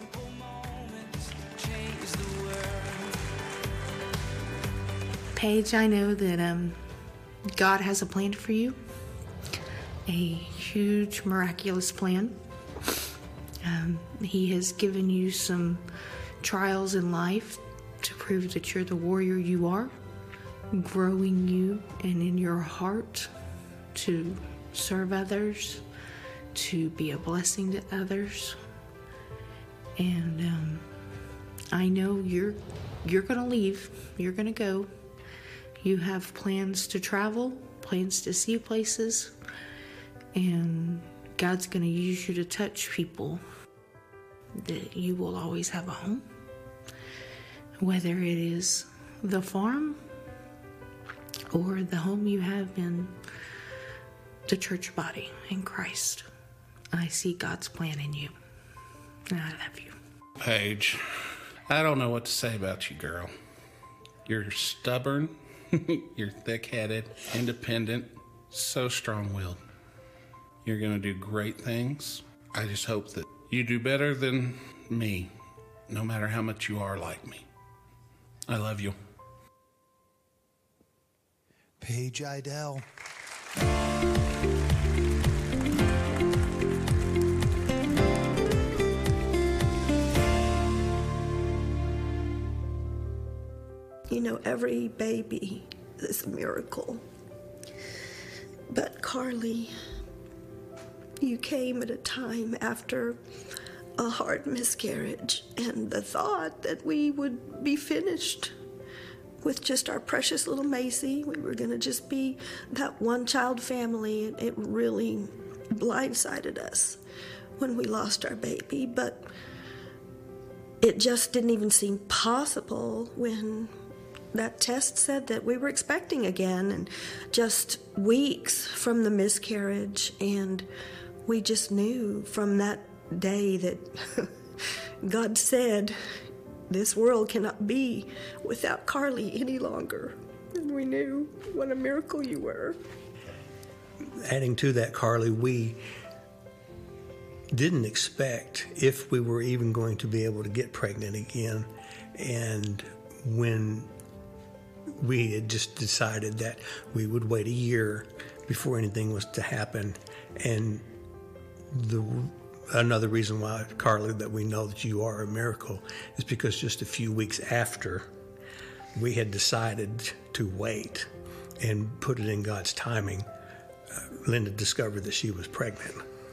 Paige, I know that um, God has a plan for you, a huge, miraculous plan. Um, he has given you some trials in life to prove that you're the warrior you are, growing you and in your heart to serve others, to be a blessing to others. And um, I know you're you're gonna leave, you're gonna go, You have plans to travel, plans to see places, and God's going to use you to touch people, that you will always have a home. Whether it is the farm or the home you have in the church body in Christ, I see God's plan in you. And I love you. Paige, I don't know what to say about you, girl. You're stubborn, you're thick-headed, independent, so strong-willed. You're going to do great things. I just hope that you do better than me, no matter how much you are like me. I love you. Paige Idell. You know, every baby is a miracle. But Carly, you came at a time after a hard miscarriage, and the thought that we would be finished with just our precious little Macy. We were going to just be that one-child family. It, it really blindsided us when we lost our baby, but it just didn't even seem possible when that test said that we were expecting again, and just weeks from the miscarriage, and we just knew from that day that God said, this world cannot be without Carly any longer. And we knew what a miracle you were. Adding to that, Carly, we didn't expect if we were even going to be able to get pregnant again. And when we had just decided that we would wait a year before anything was to happen, and the another reason why, Carly, that we know that you are a miracle is because just a few weeks after we had decided to wait and put it in God's timing, uh, Linda discovered that she was pregnant.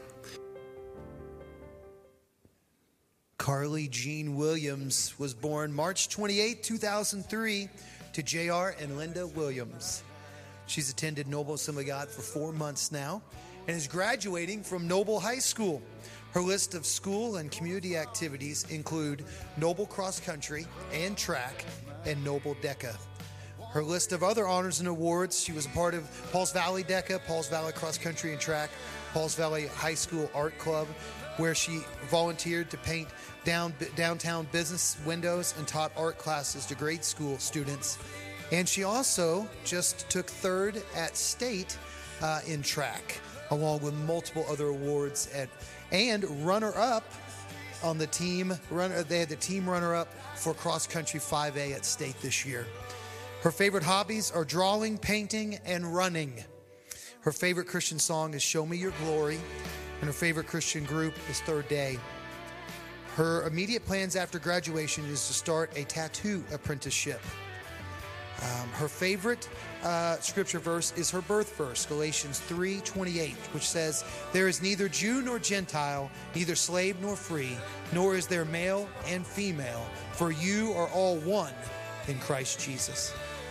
Carly Jean Williams was born March twenty-eighth, two thousand three to J R and Linda Williams. She's attended Noble Assembly of God for four months now and is graduating from Noble High School. Her list of school and community activities include Noble Cross Country and Track and Noble DECA. Her list of other honors and awards: she was a part of Pauls Valley DECA, Pauls Valley Cross Country and Track, Pauls Valley High School Art Club, where she volunteered to paint down, downtown business windows and taught art classes to grade school students. And she also just took third at state uh, in track, along with multiple other awards, at and runner-up on the team. Runner, they had the team runner-up for cross country five A at state this year. Her favorite hobbies are drawing, painting, and running. Her favorite Christian song is "Show Me Your Glory," and her favorite Christian group is Third Day. Her immediate plans after graduation is to start a tattoo apprenticeship. Um, her favorite uh, scripture verse is her birth verse, Galatians three twenty-eight, which says, "There is neither Jew nor Gentile, neither slave nor free, nor is there male and female, for you are all one in Christ Jesus."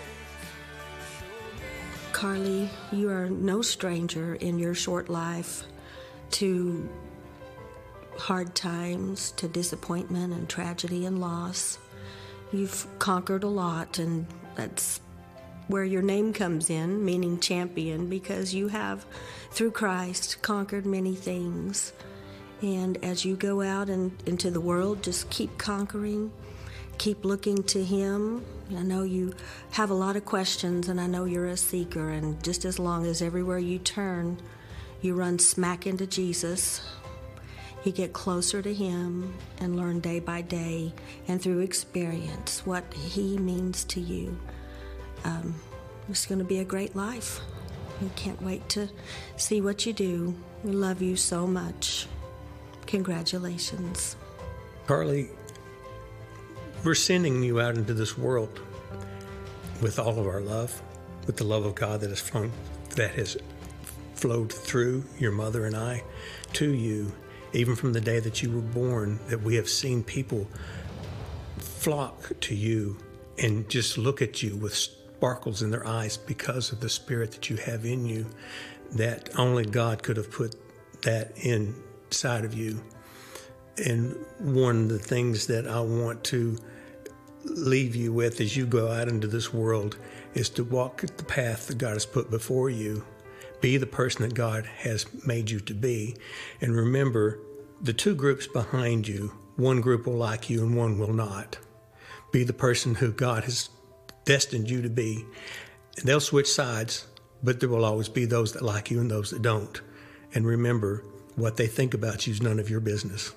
Carly, you are no stranger in your short life to hard times, to disappointment and tragedy and loss. You've conquered a lot, and that's where your name comes in, meaning champion, because you have, through Christ, conquered many things. And as you go out and into the world, just keep conquering, keep looking to Him. I know you have a lot of questions, and I know you're a seeker, and just as long as everywhere you turn, you run smack into Jesus, you get closer to Him and learn day by day and through experience what He means to you. Um, it's going to be a great life. We can't wait to see what you do. We love you so much. Congratulations. Carly, we're sending you out into this world with all of our love, with the love of God that has flown, that has flowed through your mother and I to you. Even from the day that you were born, that we have seen people flock to you and just look at you with sparkles in their eyes because of the spirit that you have in you, that only God could have put that inside of you. And one of the things that I want to leave you with as you go out into this world is to walk the path that God has put before you. Be the person that God has made you to be. And remember, the two groups behind you, one group will like you and one will not. Be the person who God has destined you to be. And they'll switch sides, but there will always be those that like you and those that don't. And remember, what they think about you is none of your business.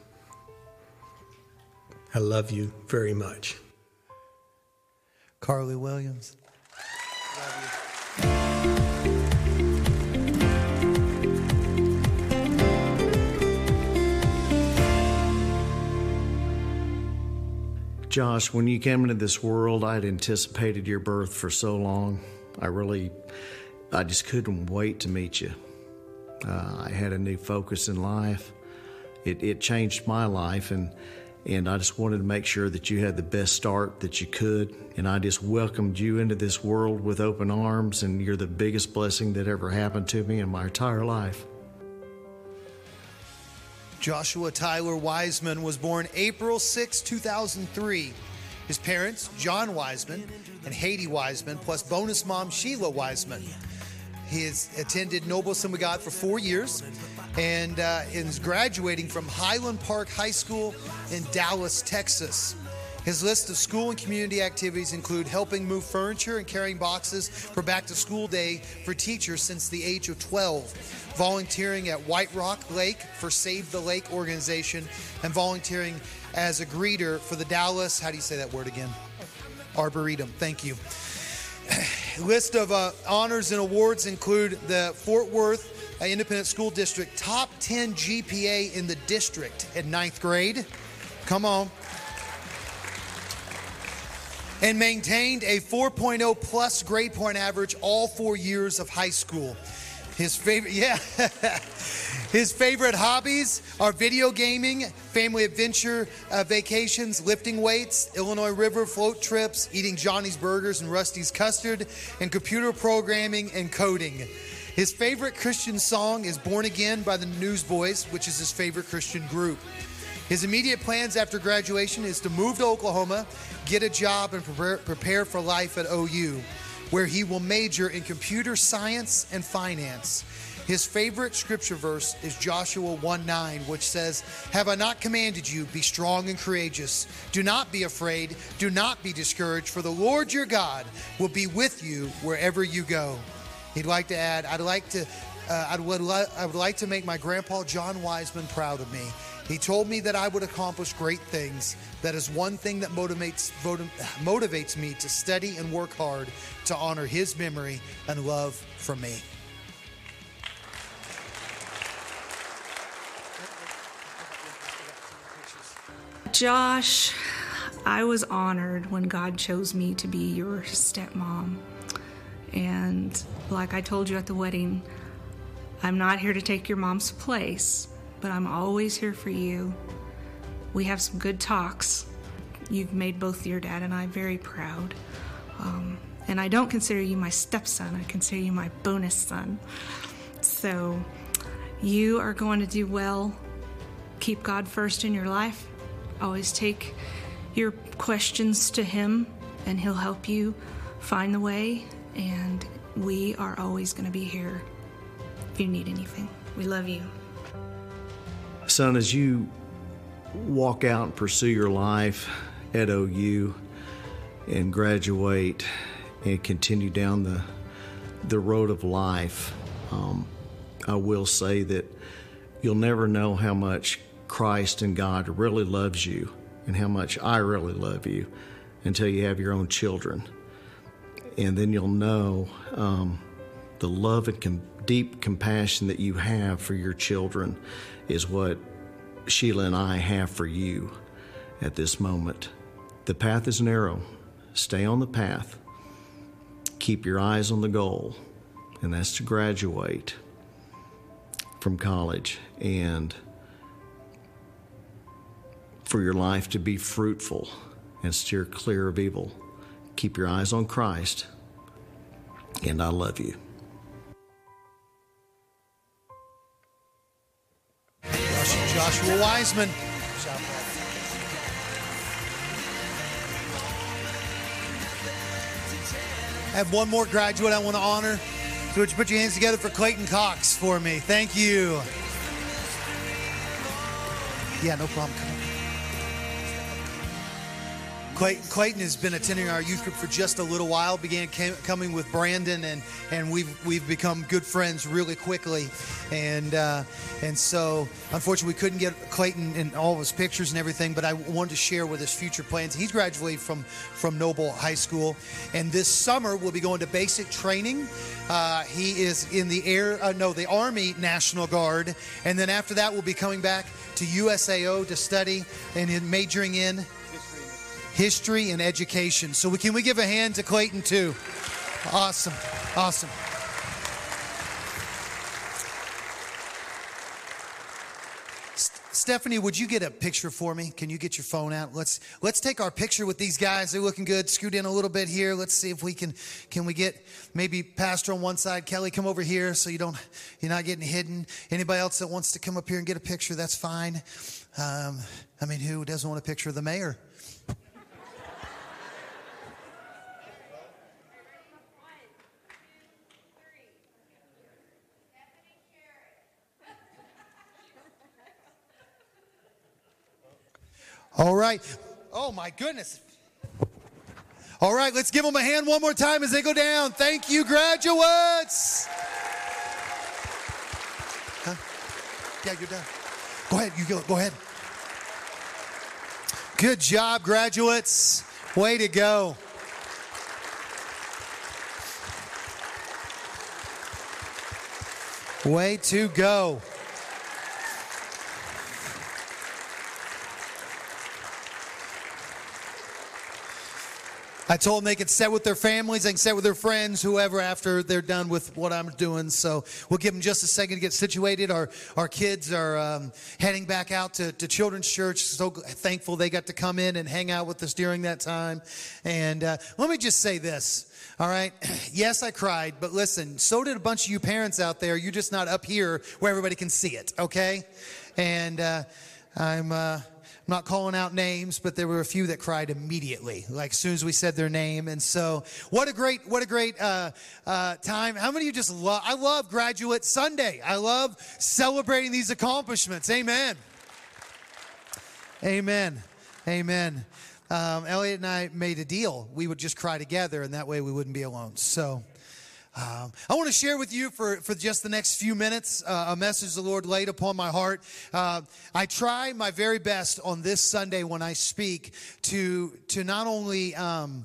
I love you very much. Carly Williams. Josh, when you came into this world, I'd anticipated your birth for so long. I really, I just couldn't wait to meet you. Uh, I had a new focus in life. It, it changed my life, and and I just wanted to make sure that you had the best start that you could. And I just welcomed you into this world with open arms, and you're the biggest blessing that ever happened to me in my entire life. Joshua Tyler Wiseman was born April sixth, two thousand three. His parents, John Wiseman and Haiti Wiseman, plus bonus mom Sheila Wiseman. He has attended Noble Assembly of God for four years and uh, is graduating from Highland Park High School in Dallas, Texas. His list of school and community activities include helping move furniture and carrying boxes for back-to-school day for teachers since the age of twelve, volunteering at White Rock Lake for Save the Lake organization, and volunteering as a greeter for the Dallas, how do you say that word again? Arboretum. Thank you. List of uh, honors and awards include the Fort Worth uh, Independent School District top ten G P A in the district in ninth grade. Come on. And maintained a four point oh plus grade point average all four years of high school. His favorite, yeah, his favorite hobbies are video gaming, family adventure uh, vacations, lifting weights, Illinois River float trips, eating Johnny's Burgers and Rusty's Custard, and computer programming and coding. His favorite Christian song is Born Again by the Newsboys, which is his favorite Christian group. His immediate plans after graduation is to move to Oklahoma, get a job, and prepare, prepare for life at O U, where he will major in computer science and finance. His favorite scripture verse is Joshua one nine, which says, "Have I not commanded you, be strong and courageous. Do not be afraid, do not be discouraged, for the Lord your God will be with you wherever you go." He'd like to add, I'd like to, uh, I would, li- I would like to make my grandpa John Wiseman proud of me. He told me that I would accomplish great things. That is one thing that motivates motivates me to study and work hard to honor his memory and love for me. Josh, I was honored when God chose me to be your stepmom. And like I told you at the wedding, I'm not here to take your mom's place, but I'm always here for you. We have some good talks. You've made both your dad and I very proud. Um, and I don't consider you my stepson. I consider you my bonus son. So you are going to do well. Keep God first in your life. Always take your questions to him, and he'll help you find the way. And we are always going to be here if you need anything. We love you. Son, as you walk out and pursue your life at O U and graduate and continue down the the road of life, um, I will say that you'll never know how much Christ and God really loves you and how much I really love you until you have your own children. And then you'll know um, the love and com- deep compassion that you have for your children is what Sheila and I have for you at this moment. The path is narrow. Stay on the path. Keep your eyes on the goal, and that's to graduate from college and for your life to be fruitful and steer clear of evil. Keep your eyes on Christ. and I love you. Joshua Wiseman. I have one more graduate I want to honor. So would you put your hands together for Clayton Cox for me? Thank you. Yeah, no problem. Come on. Clay- Clayton has been attending our youth group for just a little while. Began came, coming with Brandon, and and we've we've become good friends really quickly. And uh, and so, unfortunately, we couldn't get Clayton in all of his pictures and everything. But I wanted to share with his future plans. He's graduated from from Noble High School, and this summer we'll be going to basic training. Uh, he is in the air, uh, no, the Army National Guard, and then after that, we'll be coming back to U S A O to study and in majoring in history and education. So we, can we give a hand to Clayton too? Awesome. Awesome. S- Stephanie, would you get a picture for me? Can you get your phone out? Let's let's take our picture with these guys. They're looking good. Scoot in a little bit here. Let's see if we can can we get maybe Pastor on one side. Kelly, come over here so you don't you're not getting hidden. Anybody else that wants to come up here and get a picture, that's fine. Um, I mean, who doesn't want a picture of the mayor? All right. Oh, my goodness. All right, let's give them a hand one more time as they go down. Thank you, graduates. Huh? Yeah, you're done. Go ahead. You go. Go ahead. Good job, graduates. Way to go. Way to go. I told them they could sit with their families, they can sit with their friends, whoever, after they're done with what I'm doing. So we'll give them just a second to get situated. Our our kids are um, heading back out to, to Children's Church. So thankful they got to come in and hang out with us during that time. And uh, let me just say this, all right? Yes, I cried, but listen, so did a bunch of you parents out there. You're just not up here where everybody can see it, okay? And uh, I'm... Uh, I'm not calling out names, but there were a few that cried immediately, like as soon as we said their name. And so, what a great, what a great uh, uh, time! How many of you just love? I love Graduate Sunday. I love celebrating these accomplishments. Amen. Amen. Amen. Um, Elliot and I made a deal. We would just cry together, and that way we wouldn't be alone. So. Um, I want to share with you for, for just the next few minutes uh, a message the Lord laid upon my heart. Uh, I try my very best on this Sunday when I speak to to not only um,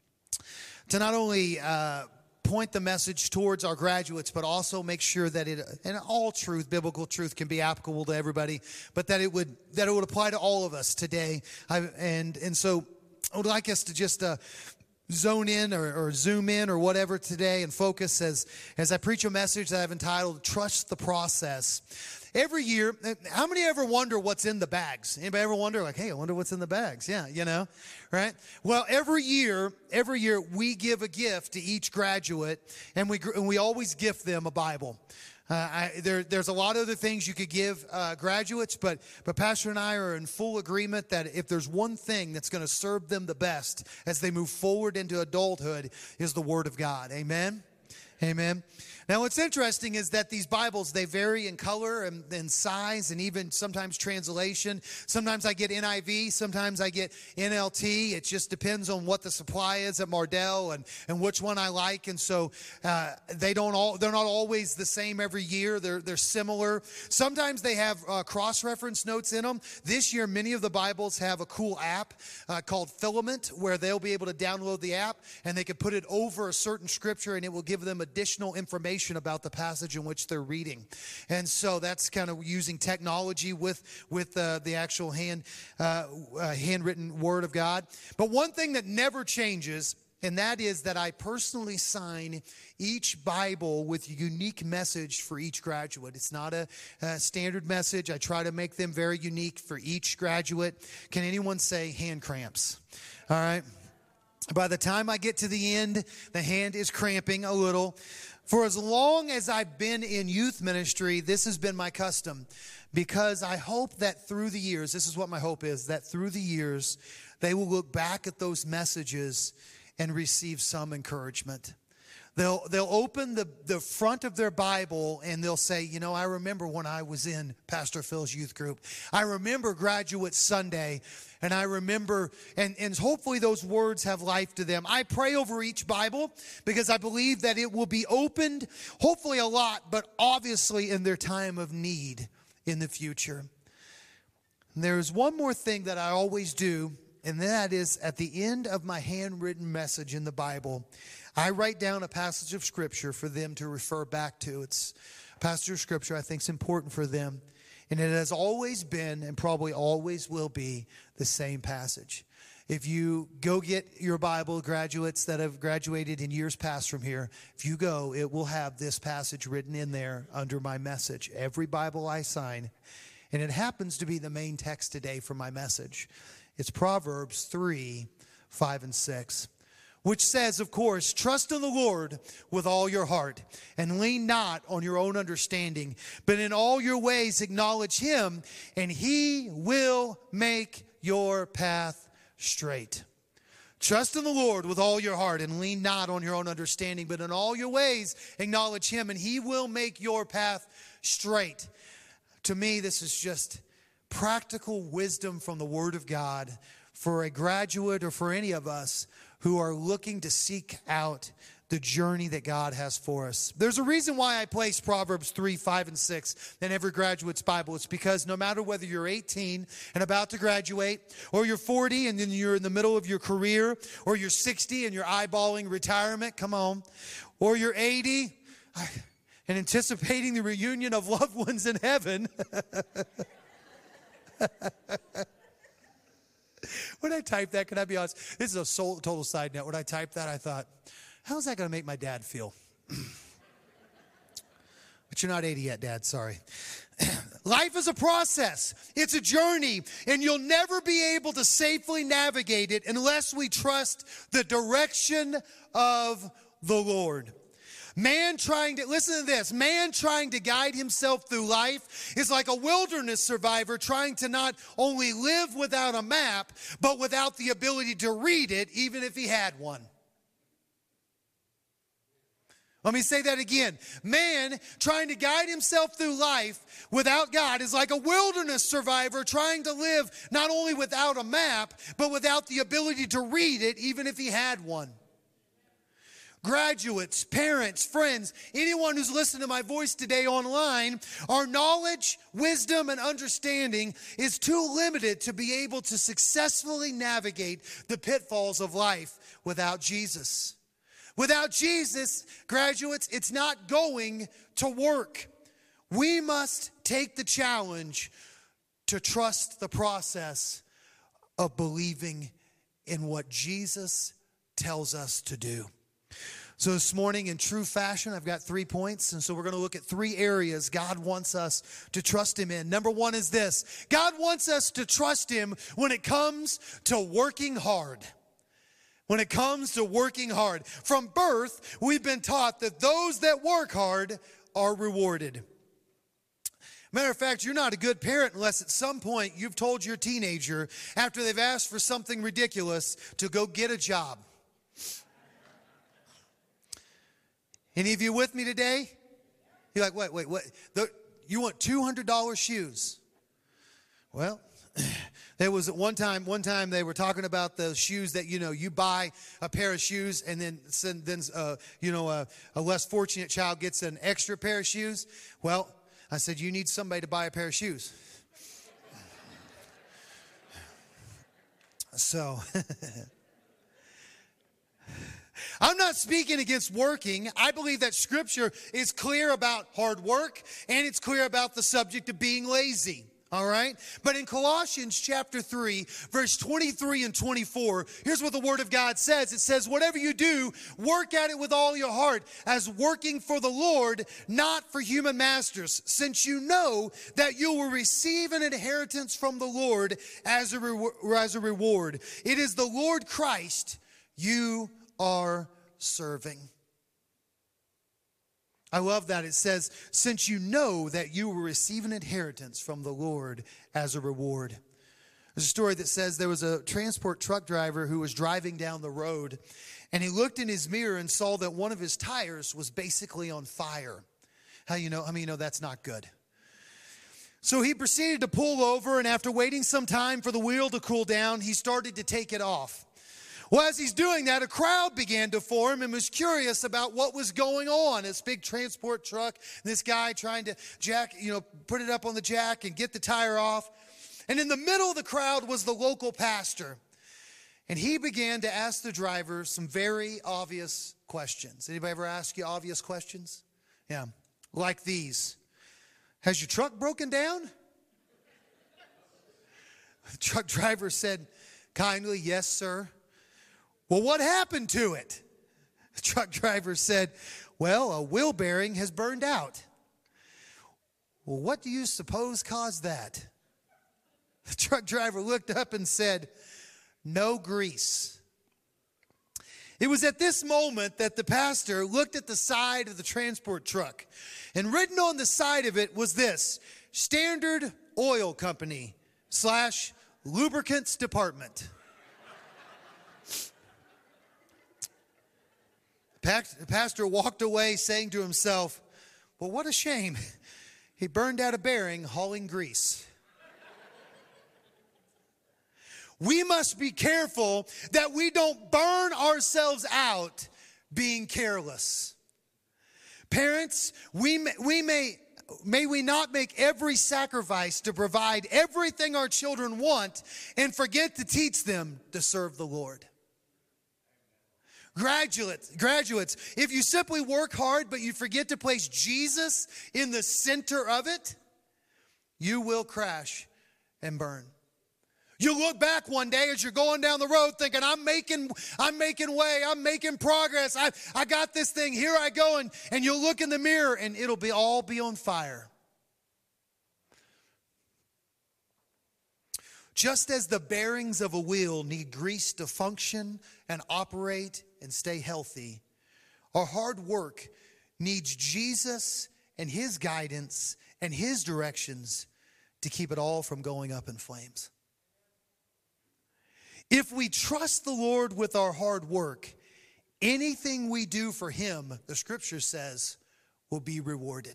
to not only uh, point the message towards our graduates, but also make sure that it, and all truth, biblical truth, can be applicable to everybody, but that it would that it would apply to all of us today. I, and and so I would like us to just. Uh, zone in or, or zoom in or whatever today and focus as, as I preach a message that I've entitled, Trust the Process. Every year, how many ever wonder what's in the bags? Anybody ever wonder, like, hey, I wonder what's in the bags? Yeah, you know, right? Well, every year, every year we give a gift to each graduate, and we and we always gift them a Bible. Uh, I, there, there's a lot of other things you could give uh, graduates, but but Pastor and I are in full agreement that if there's one thing that's going to serve them the best as they move forward into adulthood is the Word of God. Amen? Amen. Now, what's interesting is that these Bibles, they vary in color and, and size and even sometimes translation. Sometimes I get N I V, sometimes I get N L T. It just depends on what the supply is at Mardell and, and which one I like. And so uh, they don't all, they're not always the same every year. They're, they're similar. Sometimes they have uh, cross-reference notes in them. This year, many of the Bibles have a cool app uh, called Filament, where they'll be able to download the app and they can put it over a certain scripture and it will give them additional information about the passage in which they're reading. And so that's kind of using technology with with uh, the actual hand uh, uh, handwritten Word of God. But one thing that never changes, and that is that I personally sign each Bible with a unique message for each graduate. It's not a, a standard message. I try to make them very unique for each graduate. Can anyone say hand cramps? All right. By the time I get to the end, the hand is cramping a little. For as long as I've been in youth ministry, this has been my custom, because I hope that through the years, this is what my hope is, that through the years, they will look back at those messages and receive some encouragement. They'll they'll open the, the front of their Bible and they'll say, you know, I remember when I was in Pastor Phil's youth group. I remember Graduate Sunday, and I remember, and, and hopefully those words have life to them. I pray over each Bible because I believe that it will be opened, hopefully a lot, but obviously in their time of need in the future. And there's one more thing that I always do, and that is at the end of my handwritten message in the Bible, I write down a passage of Scripture for them to refer back to. It's a passage of Scripture I think is important for them. And it has always been and probably always will be the same passage. If you go get your Bible, graduates that have graduated in years past from here, if you go, it will have this passage written in there under my message. Every Bible I sign. And it happens to be the main text today for my message. It's Proverbs three, five, and six. Which says, of course, trust in the Lord with all your heart and lean not on your own understanding, but in all your ways acknowledge Him, and He will make your path straight. Trust in the Lord with all your heart and lean not on your own understanding, but in all your ways acknowledge Him, and He will make your path straight. To me, this is just practical wisdom from the Word of God for a graduate or for any of us who are looking to seek out the journey that God has for us. There's a reason why I place Proverbs three, five, and six in every graduate's Bible. It's because no matter whether you're eighteen and about to graduate, or you're forty and then you're in the middle of your career, or you're sixty and you're eyeballing retirement, come on, or you're eighty and anticipating the reunion of loved ones in heaven. When I typed that, can I be honest? This is a soul, total side note. When I typed that, I thought, how's that going to make my dad feel? But you're not eighty yet, Dad. Sorry. Life is a process. It's a journey. And you'll never be able to safely navigate it unless we trust the direction of the Lord. Man trying to, listen to this, man trying to guide himself through life is like a wilderness survivor trying to not only live without a map, but without the ability to read it, even if he had one. Let me say that again. Man trying to guide himself through life without God is like a wilderness survivor trying to live not only without a map, but without the ability to read it, even if he had one. Graduates, parents, friends, anyone who's listening to my voice today online, our knowledge, wisdom, and understanding is too limited to be able to successfully navigate the pitfalls of life without Jesus. Without Jesus, graduates, it's not going to work. We must take the challenge to trust the process of believing in what Jesus tells us to do. So this morning, in true fashion, I've got three points. And so we're going to look at three areas God wants us to trust Him in. Number one is this. God wants us to trust Him when it comes to working hard. When it comes to working hard. From birth, we've been taught that those that work hard are rewarded. Matter of fact, you're not a good parent unless at some point you've told your teenager, after they've asked for something ridiculous, to go get a job. Any of you with me today? You're like, wait, wait, what? The, you want two hundred dollars shoes? Well, there was one time, one time they were talking about the shoes that, you know, you buy a pair of shoes and then, then uh, you know, a, a less fortunate child gets an extra pair of shoes. Well, I said, you need somebody to buy a pair of shoes. So... I'm not speaking against working. I believe that Scripture is clear about hard work, and it's clear about the subject of being lazy. All right? But in Colossians chapter three, verse twenty-three and twenty-four, here's what the Word of God says. It says, whatever you do, work at it with all your heart, as working for the Lord, not for human masters, since you know that you will receive an inheritance from the Lord as a, re- as a reward. It is the Lord Christ you are serving. I love that. It says, since you know that you will receive an inheritance from the Lord as a reward. There's a story that says there was a transport truck driver who was driving down the road, and he looked in his mirror and saw that one of his tires was basically on fire. How you know? I mean, you know that's not good. So he proceeded to pull over, and after waiting some time for the wheel to cool down, he started to take it off. Well, as he's doing that, a crowd began to form and was curious about what was going on. This big transport truck, this guy trying to jack, you know, put it up on the jack and get the tire off. And in the middle of the crowd was the local pastor. And he began to ask the driver some very obvious questions. Anybody ever ask you obvious questions? Yeah, like these. Has your truck broken down? The truck driver said kindly, yes, sir. Well, what happened to it? The truck driver said, well, a wheel bearing has burned out. Well, what do you suppose caused that? The truck driver looked up and said, no grease. It was at this moment that the pastor looked at the side of the transport truck, and written on the side of it was this: Standard Oil Company slash Lubricants Department. The pastor walked away saying to himself, well, what a shame. He burned out a bearing hauling grease. We must be careful that we don't burn ourselves out being careless. Parents, we may, we may, may we not make every sacrifice to provide everything our children want and forget to teach them to serve the Lord. Graduates, graduates, if you simply work hard but you forget to place Jesus in the center of it, you will crash and burn. You look back one day as you're going down the road thinking, I'm making, I'm making way, I'm making progress, I, I got this thing, here I go, and, and you'll look in the mirror and it'll be all be on fire. Just as the bearings of a wheel need grease to function and operate and stay healthy, our hard work needs Jesus and His guidance and His directions to keep it all from going up in flames. If we trust the Lord with our hard work, anything we do for Him, the Scripture says, will be rewarded.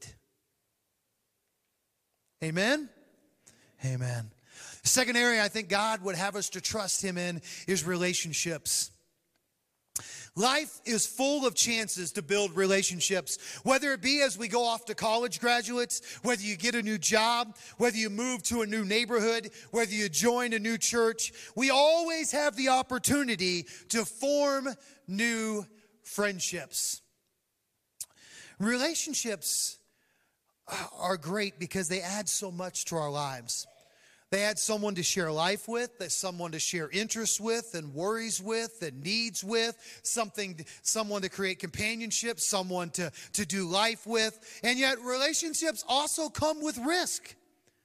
Amen? Amen. The second area I think God would have us to trust Him in is relationships. Life is full of chances to build relationships, whether it be as we go off to college, graduates, whether you get a new job, whether you move to a new neighborhood, whether you join a new church. We always have the opportunity to form new friendships. Relationships are great because they add so much to our lives. They add someone to share life with, there's someone to share interests with and worries with and needs with, something, someone to create companionship, someone to, to do life with. And yet relationships also come with risk.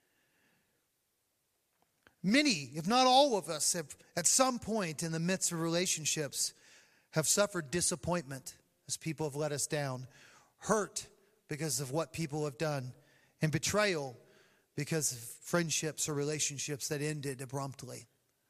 Many, if not all of us, have at some point in the midst of relationships have suffered disappointment as people have let us down, hurt because of what people have done, and betrayal because of friendships or relationships that ended abruptly.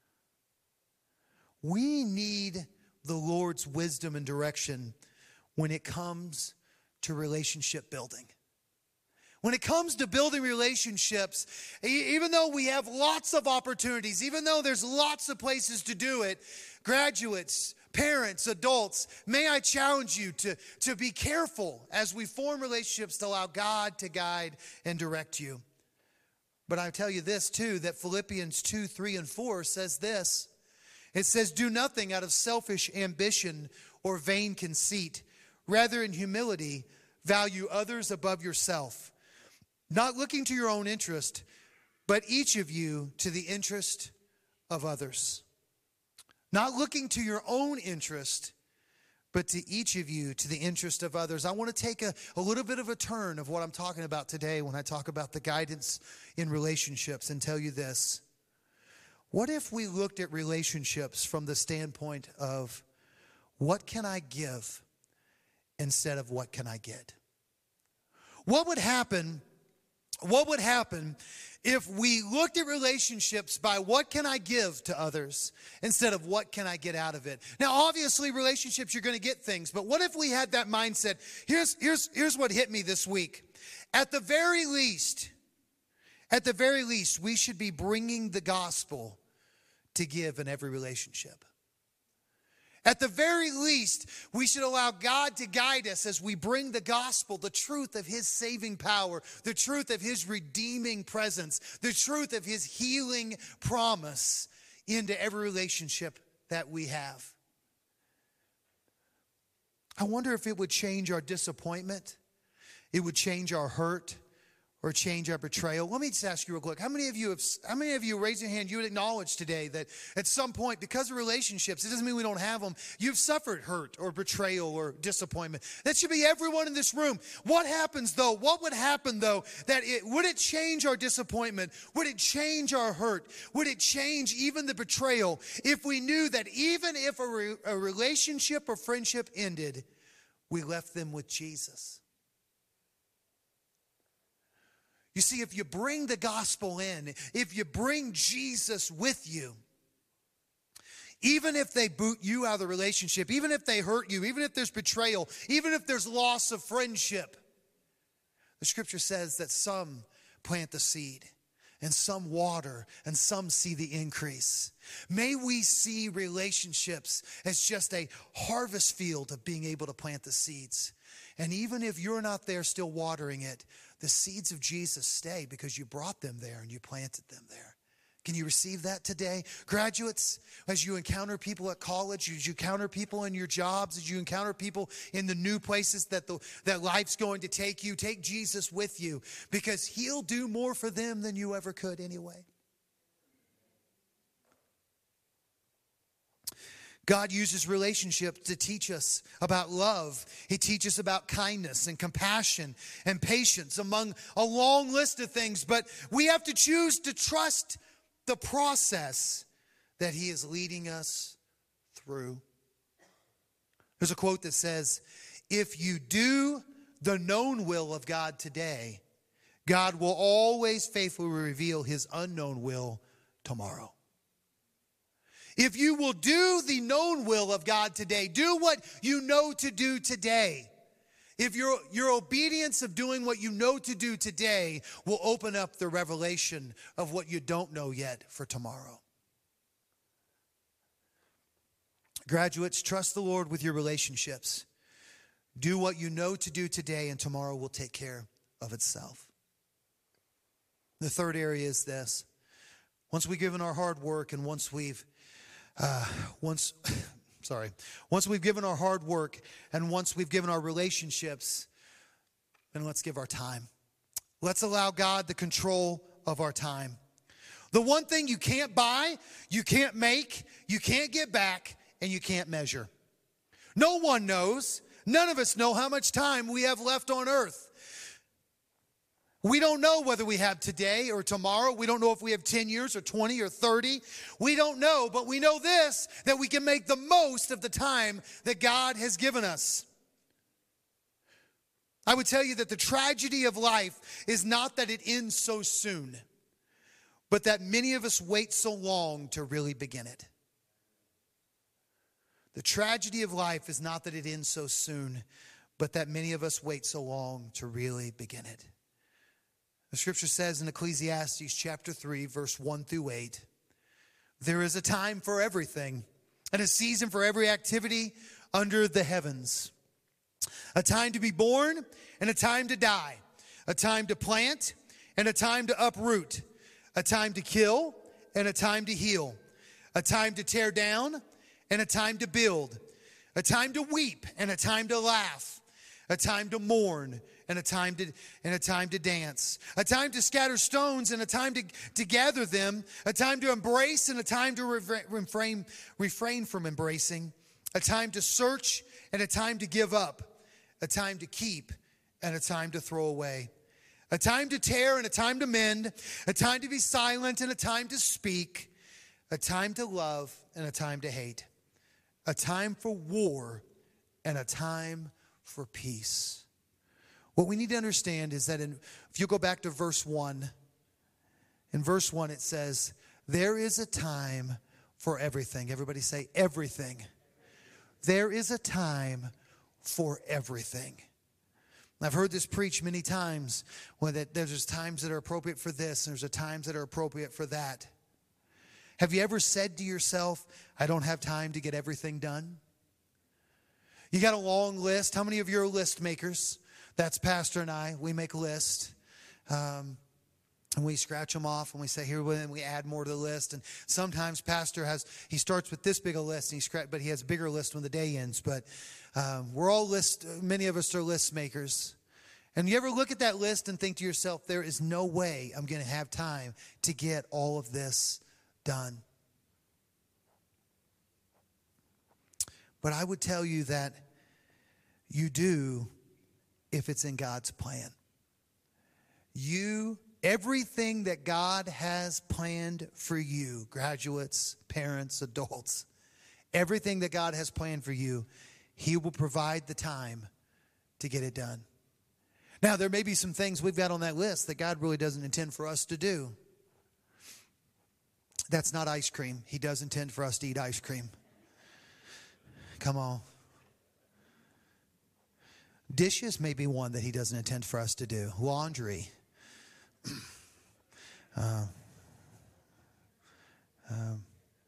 We need the Lord's wisdom and direction when it comes to relationship building. When it comes to building relationships, even though we have lots of opportunities, even though there's lots of places to do it, graduates, parents, adults, may I challenge you to, to be careful as we form relationships to allow God to guide and direct you. But I tell you this too, that Philippians two, three, and four says this. It says, do nothing out of selfish ambition or vain conceit. Rather, in humility, value others above yourself. Not looking to your own interest, but each of you to the interest of others. Not looking to your own interest, but to each of you to the interest of others. I want to take a, a little bit of a turn of what I'm talking about today when I talk about the guidance in relationships and tell you this. What if we looked at relationships from the standpoint of what can I give instead of what can I get? What would happen, what would happen if we looked at relationships by what can I give to others instead of what can I get out of it? Now, obviously, relationships, you're going to get things, but what if we had that mindset? Here's, here's, here's what hit me this week. At the very least, at the very least, we should be bringing the gospel to give in every relationship. At the very least, we should allow God to guide us as we bring the gospel, the truth of his saving power, the truth of his redeeming presence, the truth of his healing promise into every relationship that we have. I wonder if it would change our disappointment, it would change our hurt, or change our betrayal. Let me just ask you real quick. How many of you have, how many of you, raise your hand, you would acknowledge today that at some point, because of relationships, it doesn't mean we don't have them, you've suffered hurt or betrayal or disappointment. That should be everyone in this room. What happens though? What would happen though? That it, would it change our disappointment? Would it change our hurt? Would it change even the betrayal if we knew that even if a, re, a relationship or friendship ended, we left them with Jesus? You see, if you bring the gospel in, if you bring Jesus with you, even if they boot you out of the relationship, even if they hurt you, even if there's betrayal, even if there's loss of friendship, the scripture says that some plant the seed and some water and some see the increase. May we see relationships as just a harvest field of being able to plant the seeds. And even if you're not there still watering it, the seeds of Jesus stay because you brought them there and you planted them there. Can you receive that today? Graduates, as you encounter people at college, as you encounter people in your jobs, as you encounter people in the new places that, the, that life's going to take you, take Jesus with you because he'll do more for them than you ever could anyway. God uses relationships to teach us about love. He teaches about kindness and compassion and patience among a long list of things. But we have to choose to trust the process that he is leading us through. There's a quote that says, if you do the known will of God today, God will always faithfully reveal his unknown will tomorrow. If you will do the known will of God today, do what you know to do today. If your, your obedience of doing what you know to do today will open up the revelation of what you don't know yet for tomorrow. Graduates, trust the Lord with your relationships. Do what you know to do today, and tomorrow will take care of itself. The third area is this. Once we've given our hard work and once we've Uh, once, sorry, once we've given our hard work and once we've given our relationships, then let's give our time. Let's allow God the control of our time. The one thing you can't buy, you can't make, you can't get back, and you can't measure. No one knows, none of us know how much time we have left on earth. We don't know whether we have today or tomorrow. We don't know if we have ten years or twenty or thirty. We don't know, but we know this, that we can make the most of the time that God has given us. I would tell you that the tragedy of life is not that it ends so soon, but that many of us wait so long to really begin it. The tragedy of life is not that it ends so soon, but that many of us wait so long to really begin it. The scripture says in Ecclesiastes chapter three, verse one through eight, there is a time for everything and a season for every activity under the heavens. A time to be born and a time to die. A time to plant and a time to uproot. A time to kill and a time to heal. A time to tear down and a time to build. A time to weep and a time to laugh. A time to mourn and a time to and a time to dance, a time to scatter stones and a time to, to gather them, a time to embrace and a time to refrain, refrain from embracing, a time to search and a time to give up, a time to keep and a time to throw away, a time to tear and a time to mend, a time to be silent and a time to speak, a time to love and a time to hate, a time for war and a time for peace. What we need to understand is that in, if you go back to verse one, in verse one it says, there is a time for everything. Everybody say everything. There is a time for everything. I've heard this preached many times, when that there's times that are appropriate for this, and there's times that are appropriate for that. Have you ever said to yourself, I don't have time to get everything done? You got a long list. How many of you are list makers? That's Pastor and I. We make a list. Um, and we scratch them off and we say, here, and we add more to the list. And sometimes Pastor has, he starts with this big a list, and he scratch, but he has a bigger list when the day ends. But um, we're all list, many of us are list makers. And you ever look at that list and think to yourself, there is no way I'm going to have time to get all of this done. But I would tell you that you do if it's in God's plan. You, everything that God has planned for you, graduates, parents, adults, everything that God has planned for you, He will provide the time to get it done. Now, there may be some things we've got on that list that God really doesn't intend for us to do. That's not ice cream. He does intend for us to eat ice cream. Come on. Dishes may be one that He doesn't intend for us to do. Laundry. uh, um,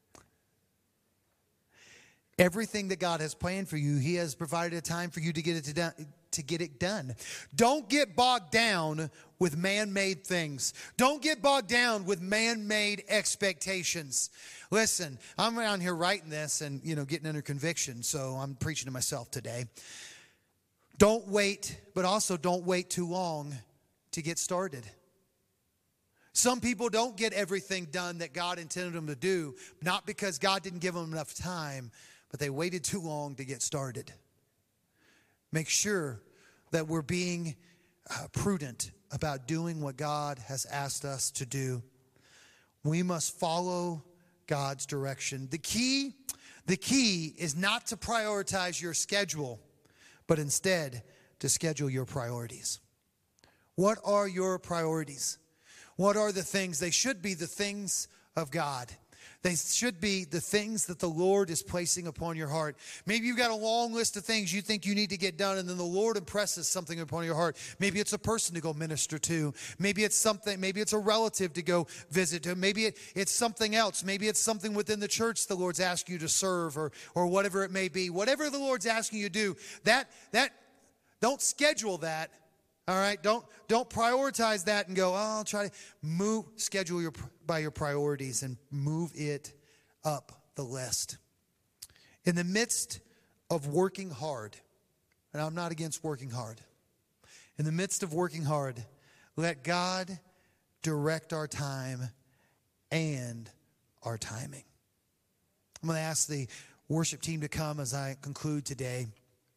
everything that God has planned for you, He has provided a time for you to get it to, do, to get it done. Don't get bogged down with man-made things. Don't get bogged down with man-made expectations. Listen, I'm around here writing this and, you know, getting under conviction, so I'm preaching to myself today. Don't wait, but also don't wait too long to get started. Some people don't get everything done that God intended them to do, not because God didn't give them enough time, but they waited too long to get started. Make sure that we're being uh, prudent about doing what God has asked us to do. We must follow God's direction. The key, the key is not to prioritize your schedule, but instead to schedule your priorities. What are your priorities? What are the things? They should be the things of God. They should be the things that the Lord is placing upon your heart. Maybe you've got a long list of things you think you need to get done, and then the Lord impresses something upon your heart. Maybe it's a person to go minister to. Maybe it's something, maybe it's a relative to go visit to. Maybe it, it's something else. Maybe it's something within the church the Lord's asking you to serve, or or whatever it may be. Whatever the Lord's asking you to do, that that don't schedule that. All right, don't don't prioritize that and go, oh, I'll try to move, schedule your by your priorities and move it up the list. In the midst of working hard, and I'm not against working hard, in the midst of working hard, let God direct our time and our timing. I'm going to ask the worship team to come as I conclude today.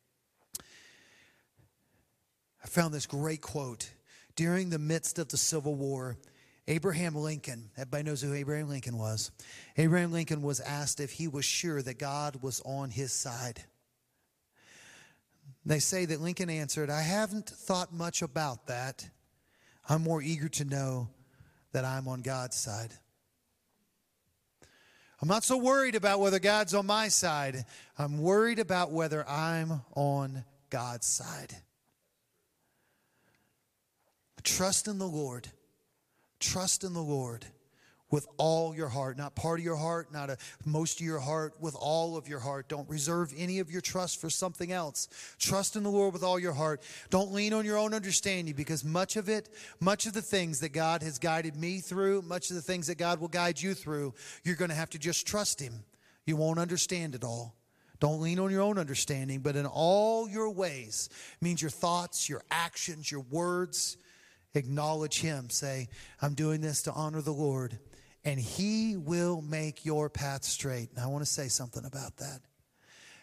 I found this great quote. During the midst of the Civil War, Abraham Lincoln, everybody knows who Abraham Lincoln was. Abraham Lincoln was asked if he was sure that God was on his side. They say that Lincoln answered, I haven't thought much about that. I'm more eager to know that I'm on God's side. I'm not so worried about whether God's on my side. I'm worried about whether I'm on God's side. Trust in the Lord. Trust in the Lord with all your heart. Not part of your heart, not a, most of your heart, with all of your heart. Don't reserve any of your trust for something else. Trust in the Lord with all your heart. Don't lean on your own understanding, because much of it, much of the things that God has guided me through, much of the things that God will guide you through, you're going to have to just trust Him. You won't understand it all. Don't lean on your own understanding, but in all your ways, means your thoughts, your actions, your words, acknowledge Him. Say, I'm doing this to honor the Lord, and He will make your path straight. And I want to say something about that.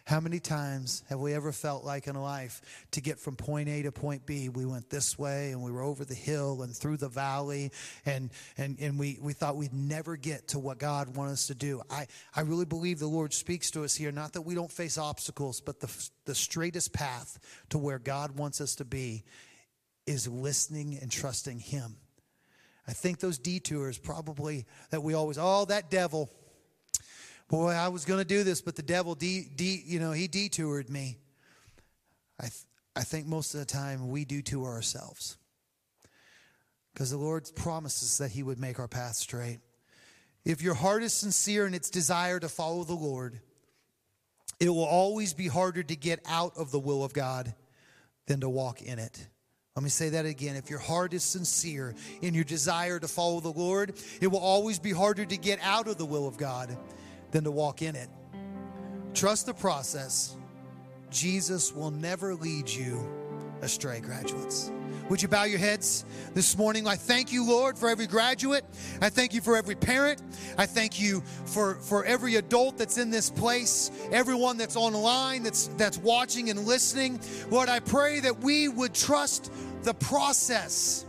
How many times have we ever felt like in life to get from point A to point B, we went this way and we were over the hill and through the valley and and, and we, we thought we'd never get to what God wanted us to do. I, I really believe the Lord speaks to us here, not that we don't face obstacles, but the, the straightest path to where God wants us to be is listening and trusting Him. I think those detours probably that we always, oh, that devil. Boy, I was going to do this, but the devil, de, de, you know, he detoured me. I, th- I think most of the time we do to ourselves. Because the Lord promises that He would make our path straight. If your heart is sincere in its desire to follow the Lord, it will always be harder to get out of the will of God than to walk in it. Let me say that again. If your heart is sincere in your desire to follow the Lord, it will always be harder to get out of the will of God than to walk in it. Trust the process. Jesus will never lead you astray, graduates. Would you bow your heads this morning? I thank you, Lord, for every graduate. I thank you for every parent. I thank you for, for every adult that's in this place, everyone that's online, that's, that's watching and listening. Lord, I pray that we would trust the process.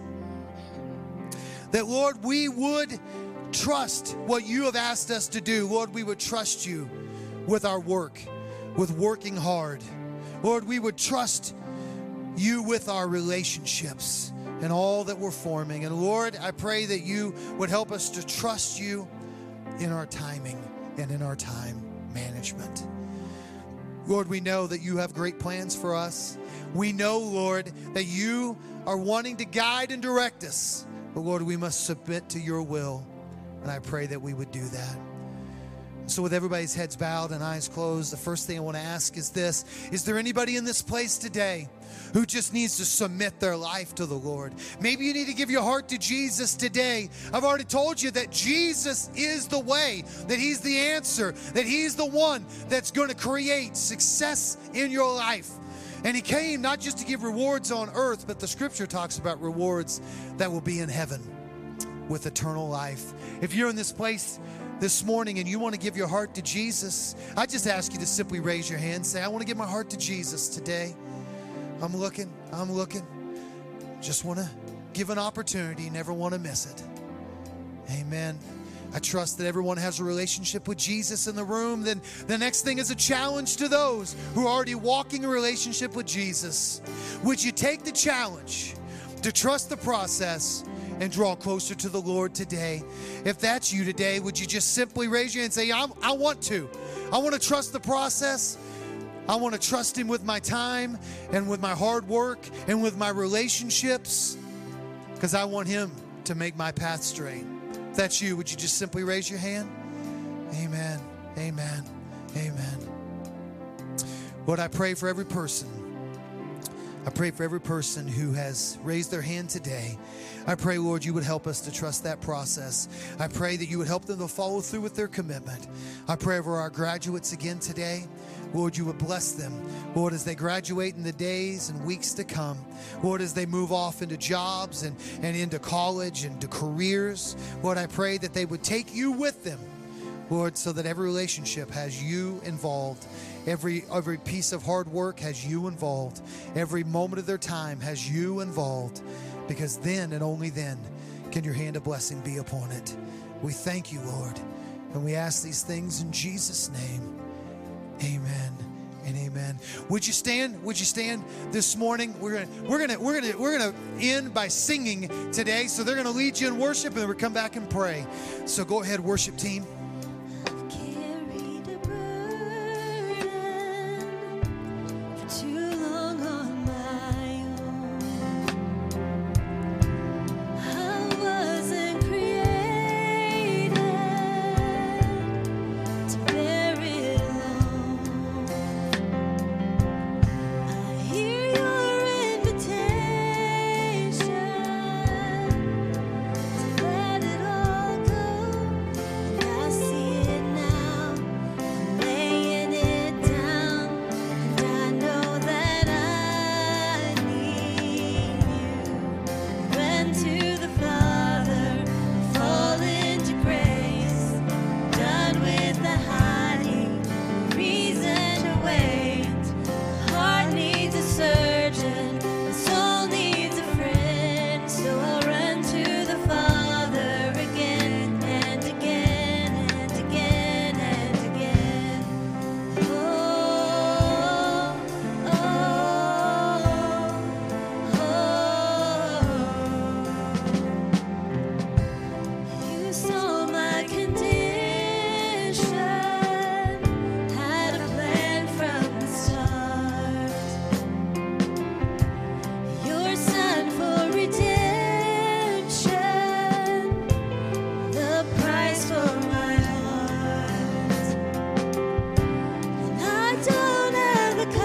That, Lord, we would trust what you have asked us to do. Lord, we would trust you with our work, with working hard. Lord, we would trust you with our relationships and all that we're forming. And Lord, I pray that you would help us to trust you in our timing and in our time management. Lord, we know that you have great plans for us. We know, Lord, that you are wanting to guide and direct us. But Lord, we must submit to your will. And I pray that we would do that. So with everybody's heads bowed and eyes closed, the first thing I want to ask is this. Is there anybody in this place today who just needs to submit their life to the Lord? Maybe you need to give your heart to Jesus today. I've already told you that Jesus is the way, that He's the answer, that He's the one that's going to create success in your life. And He came not just to give rewards on earth, but the scripture talks about rewards that will be in heaven with eternal life. If you're in this place this morning and you want to give your heart to Jesus, I just ask you to simply raise your hand. Say, I want to give my heart to Jesus today. I'm looking, I'm looking. Just want to give an opportunity, never want to miss it. Amen. I trust that everyone has a relationship with Jesus in the room. Then the next thing is a challenge to those who are already walking a relationship with Jesus. Would you take the challenge to trust the process and draw closer to the Lord today? If that's you today, would you just simply raise your hand and say, I, I want to. I want to trust the process. I want to trust Him with my time and with my hard work and with my relationships because I want Him to make my path straight. If that's you, would you just simply raise your hand? Amen. Amen. Amen. Lord, I pray for every person. I pray for every person who has raised their hand today. I pray, Lord, you would help us to trust that process. I pray that you would help them to follow through with their commitment. I pray over our graduates again today. Lord, you would bless them. Lord, as they graduate in the days and weeks to come. Lord, as they move off into jobs and, and into college and to careers. Lord, I pray that they would take you with them. Lord, so that every relationship has you involved. Every, every piece of hard work has you involved. Every moment of their time has you involved. Because then and only then can your hand of blessing be upon it. We thank you, Lord. And we ask these things in Jesus' name. Amen and amen. Would you stand? Would you stand this morning? We're gonna we're gonna we're gonna we're gonna end by singing today. So they're gonna lead you in worship and then we'll come back and pray. So go ahead, worship team. Let it all go. saw my condition, had a plan from the start. Your son for redemption, the price for my heart. And I don't have the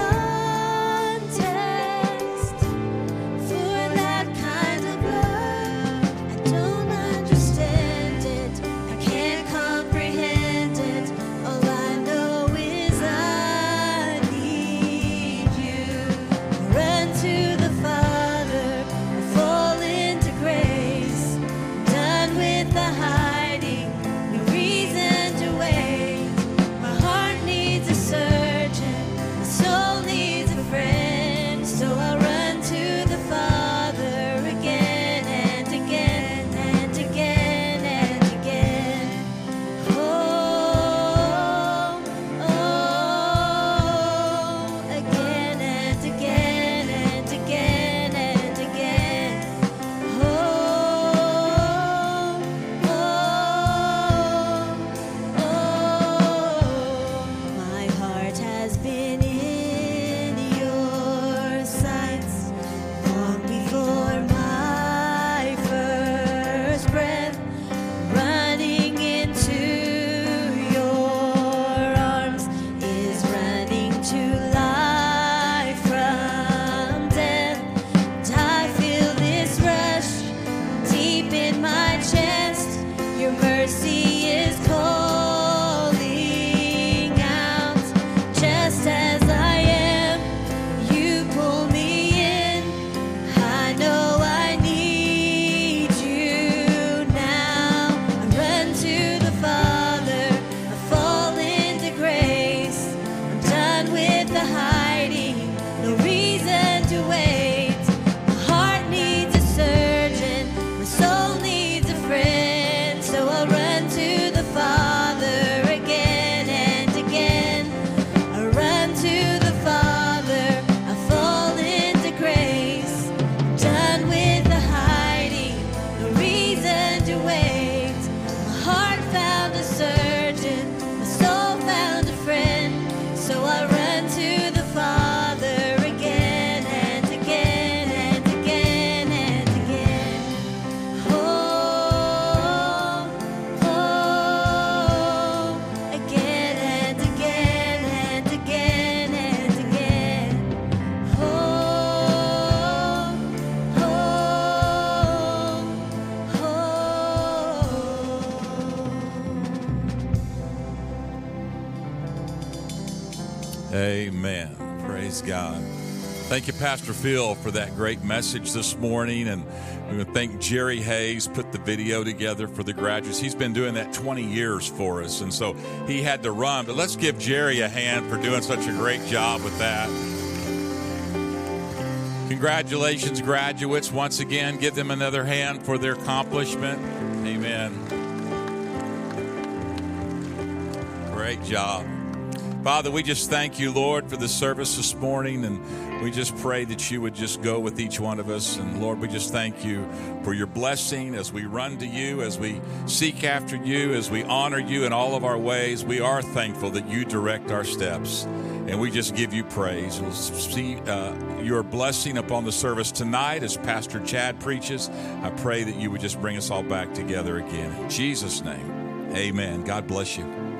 context for that kind of love. I don't understand it, I can't comprehend it. All I know is I need you. Run to the Father, fall into grace. Done with the hiding, no reason to wait. My heart needs a surgeon, my soul needs a friend. So I run to the Father again and again and again and again. Oh, oh, again and again and again and again. Oh, oh, oh, my heart has been in your sights long before my first breath. Running into your arms is running to life from death. And I feel this rush deep in my chest. Your mercy is calling out. Just as I am, you pull me in. I know I need you now. I run to the Father, I fall into grace. I'm done with the hiding, no reason to wait. My heart needs a surgeon, my soul needs a friend. So I'll run to the Father again and again. I run to the Father, I fall into grace. I'm done with the hiding, no reason to wait. My heart found a surgeon, my soul found a friend. So I run to the Father again and again and again and again. Oh, oh, again and again and again and again. Oh, oh, Amen. Praise God. Thank you, Pastor Phil, for that great message this morning. And we want to thank Jerry Hayes, put the video together for the graduates. He's been doing that twenty years for us, and so he had to run. But let's give Jerry a hand for doing such a great job with that. Congratulations, graduates. Once again, give them another hand for their accomplishment. Amen. Great job. Father, we just thank you, Lord, for the service this morning, and we just pray that you would just go with each one of us. And Lord, we just thank you for your blessing as we run to you, as we seek after you, as we honor you in all of our ways. We are thankful that you direct our steps, and we just give you praise. We'll see uh, your blessing upon the service tonight as Pastor Chad preaches. I pray that you would just bring us all back together again. In Jesus' name, amen. God bless you.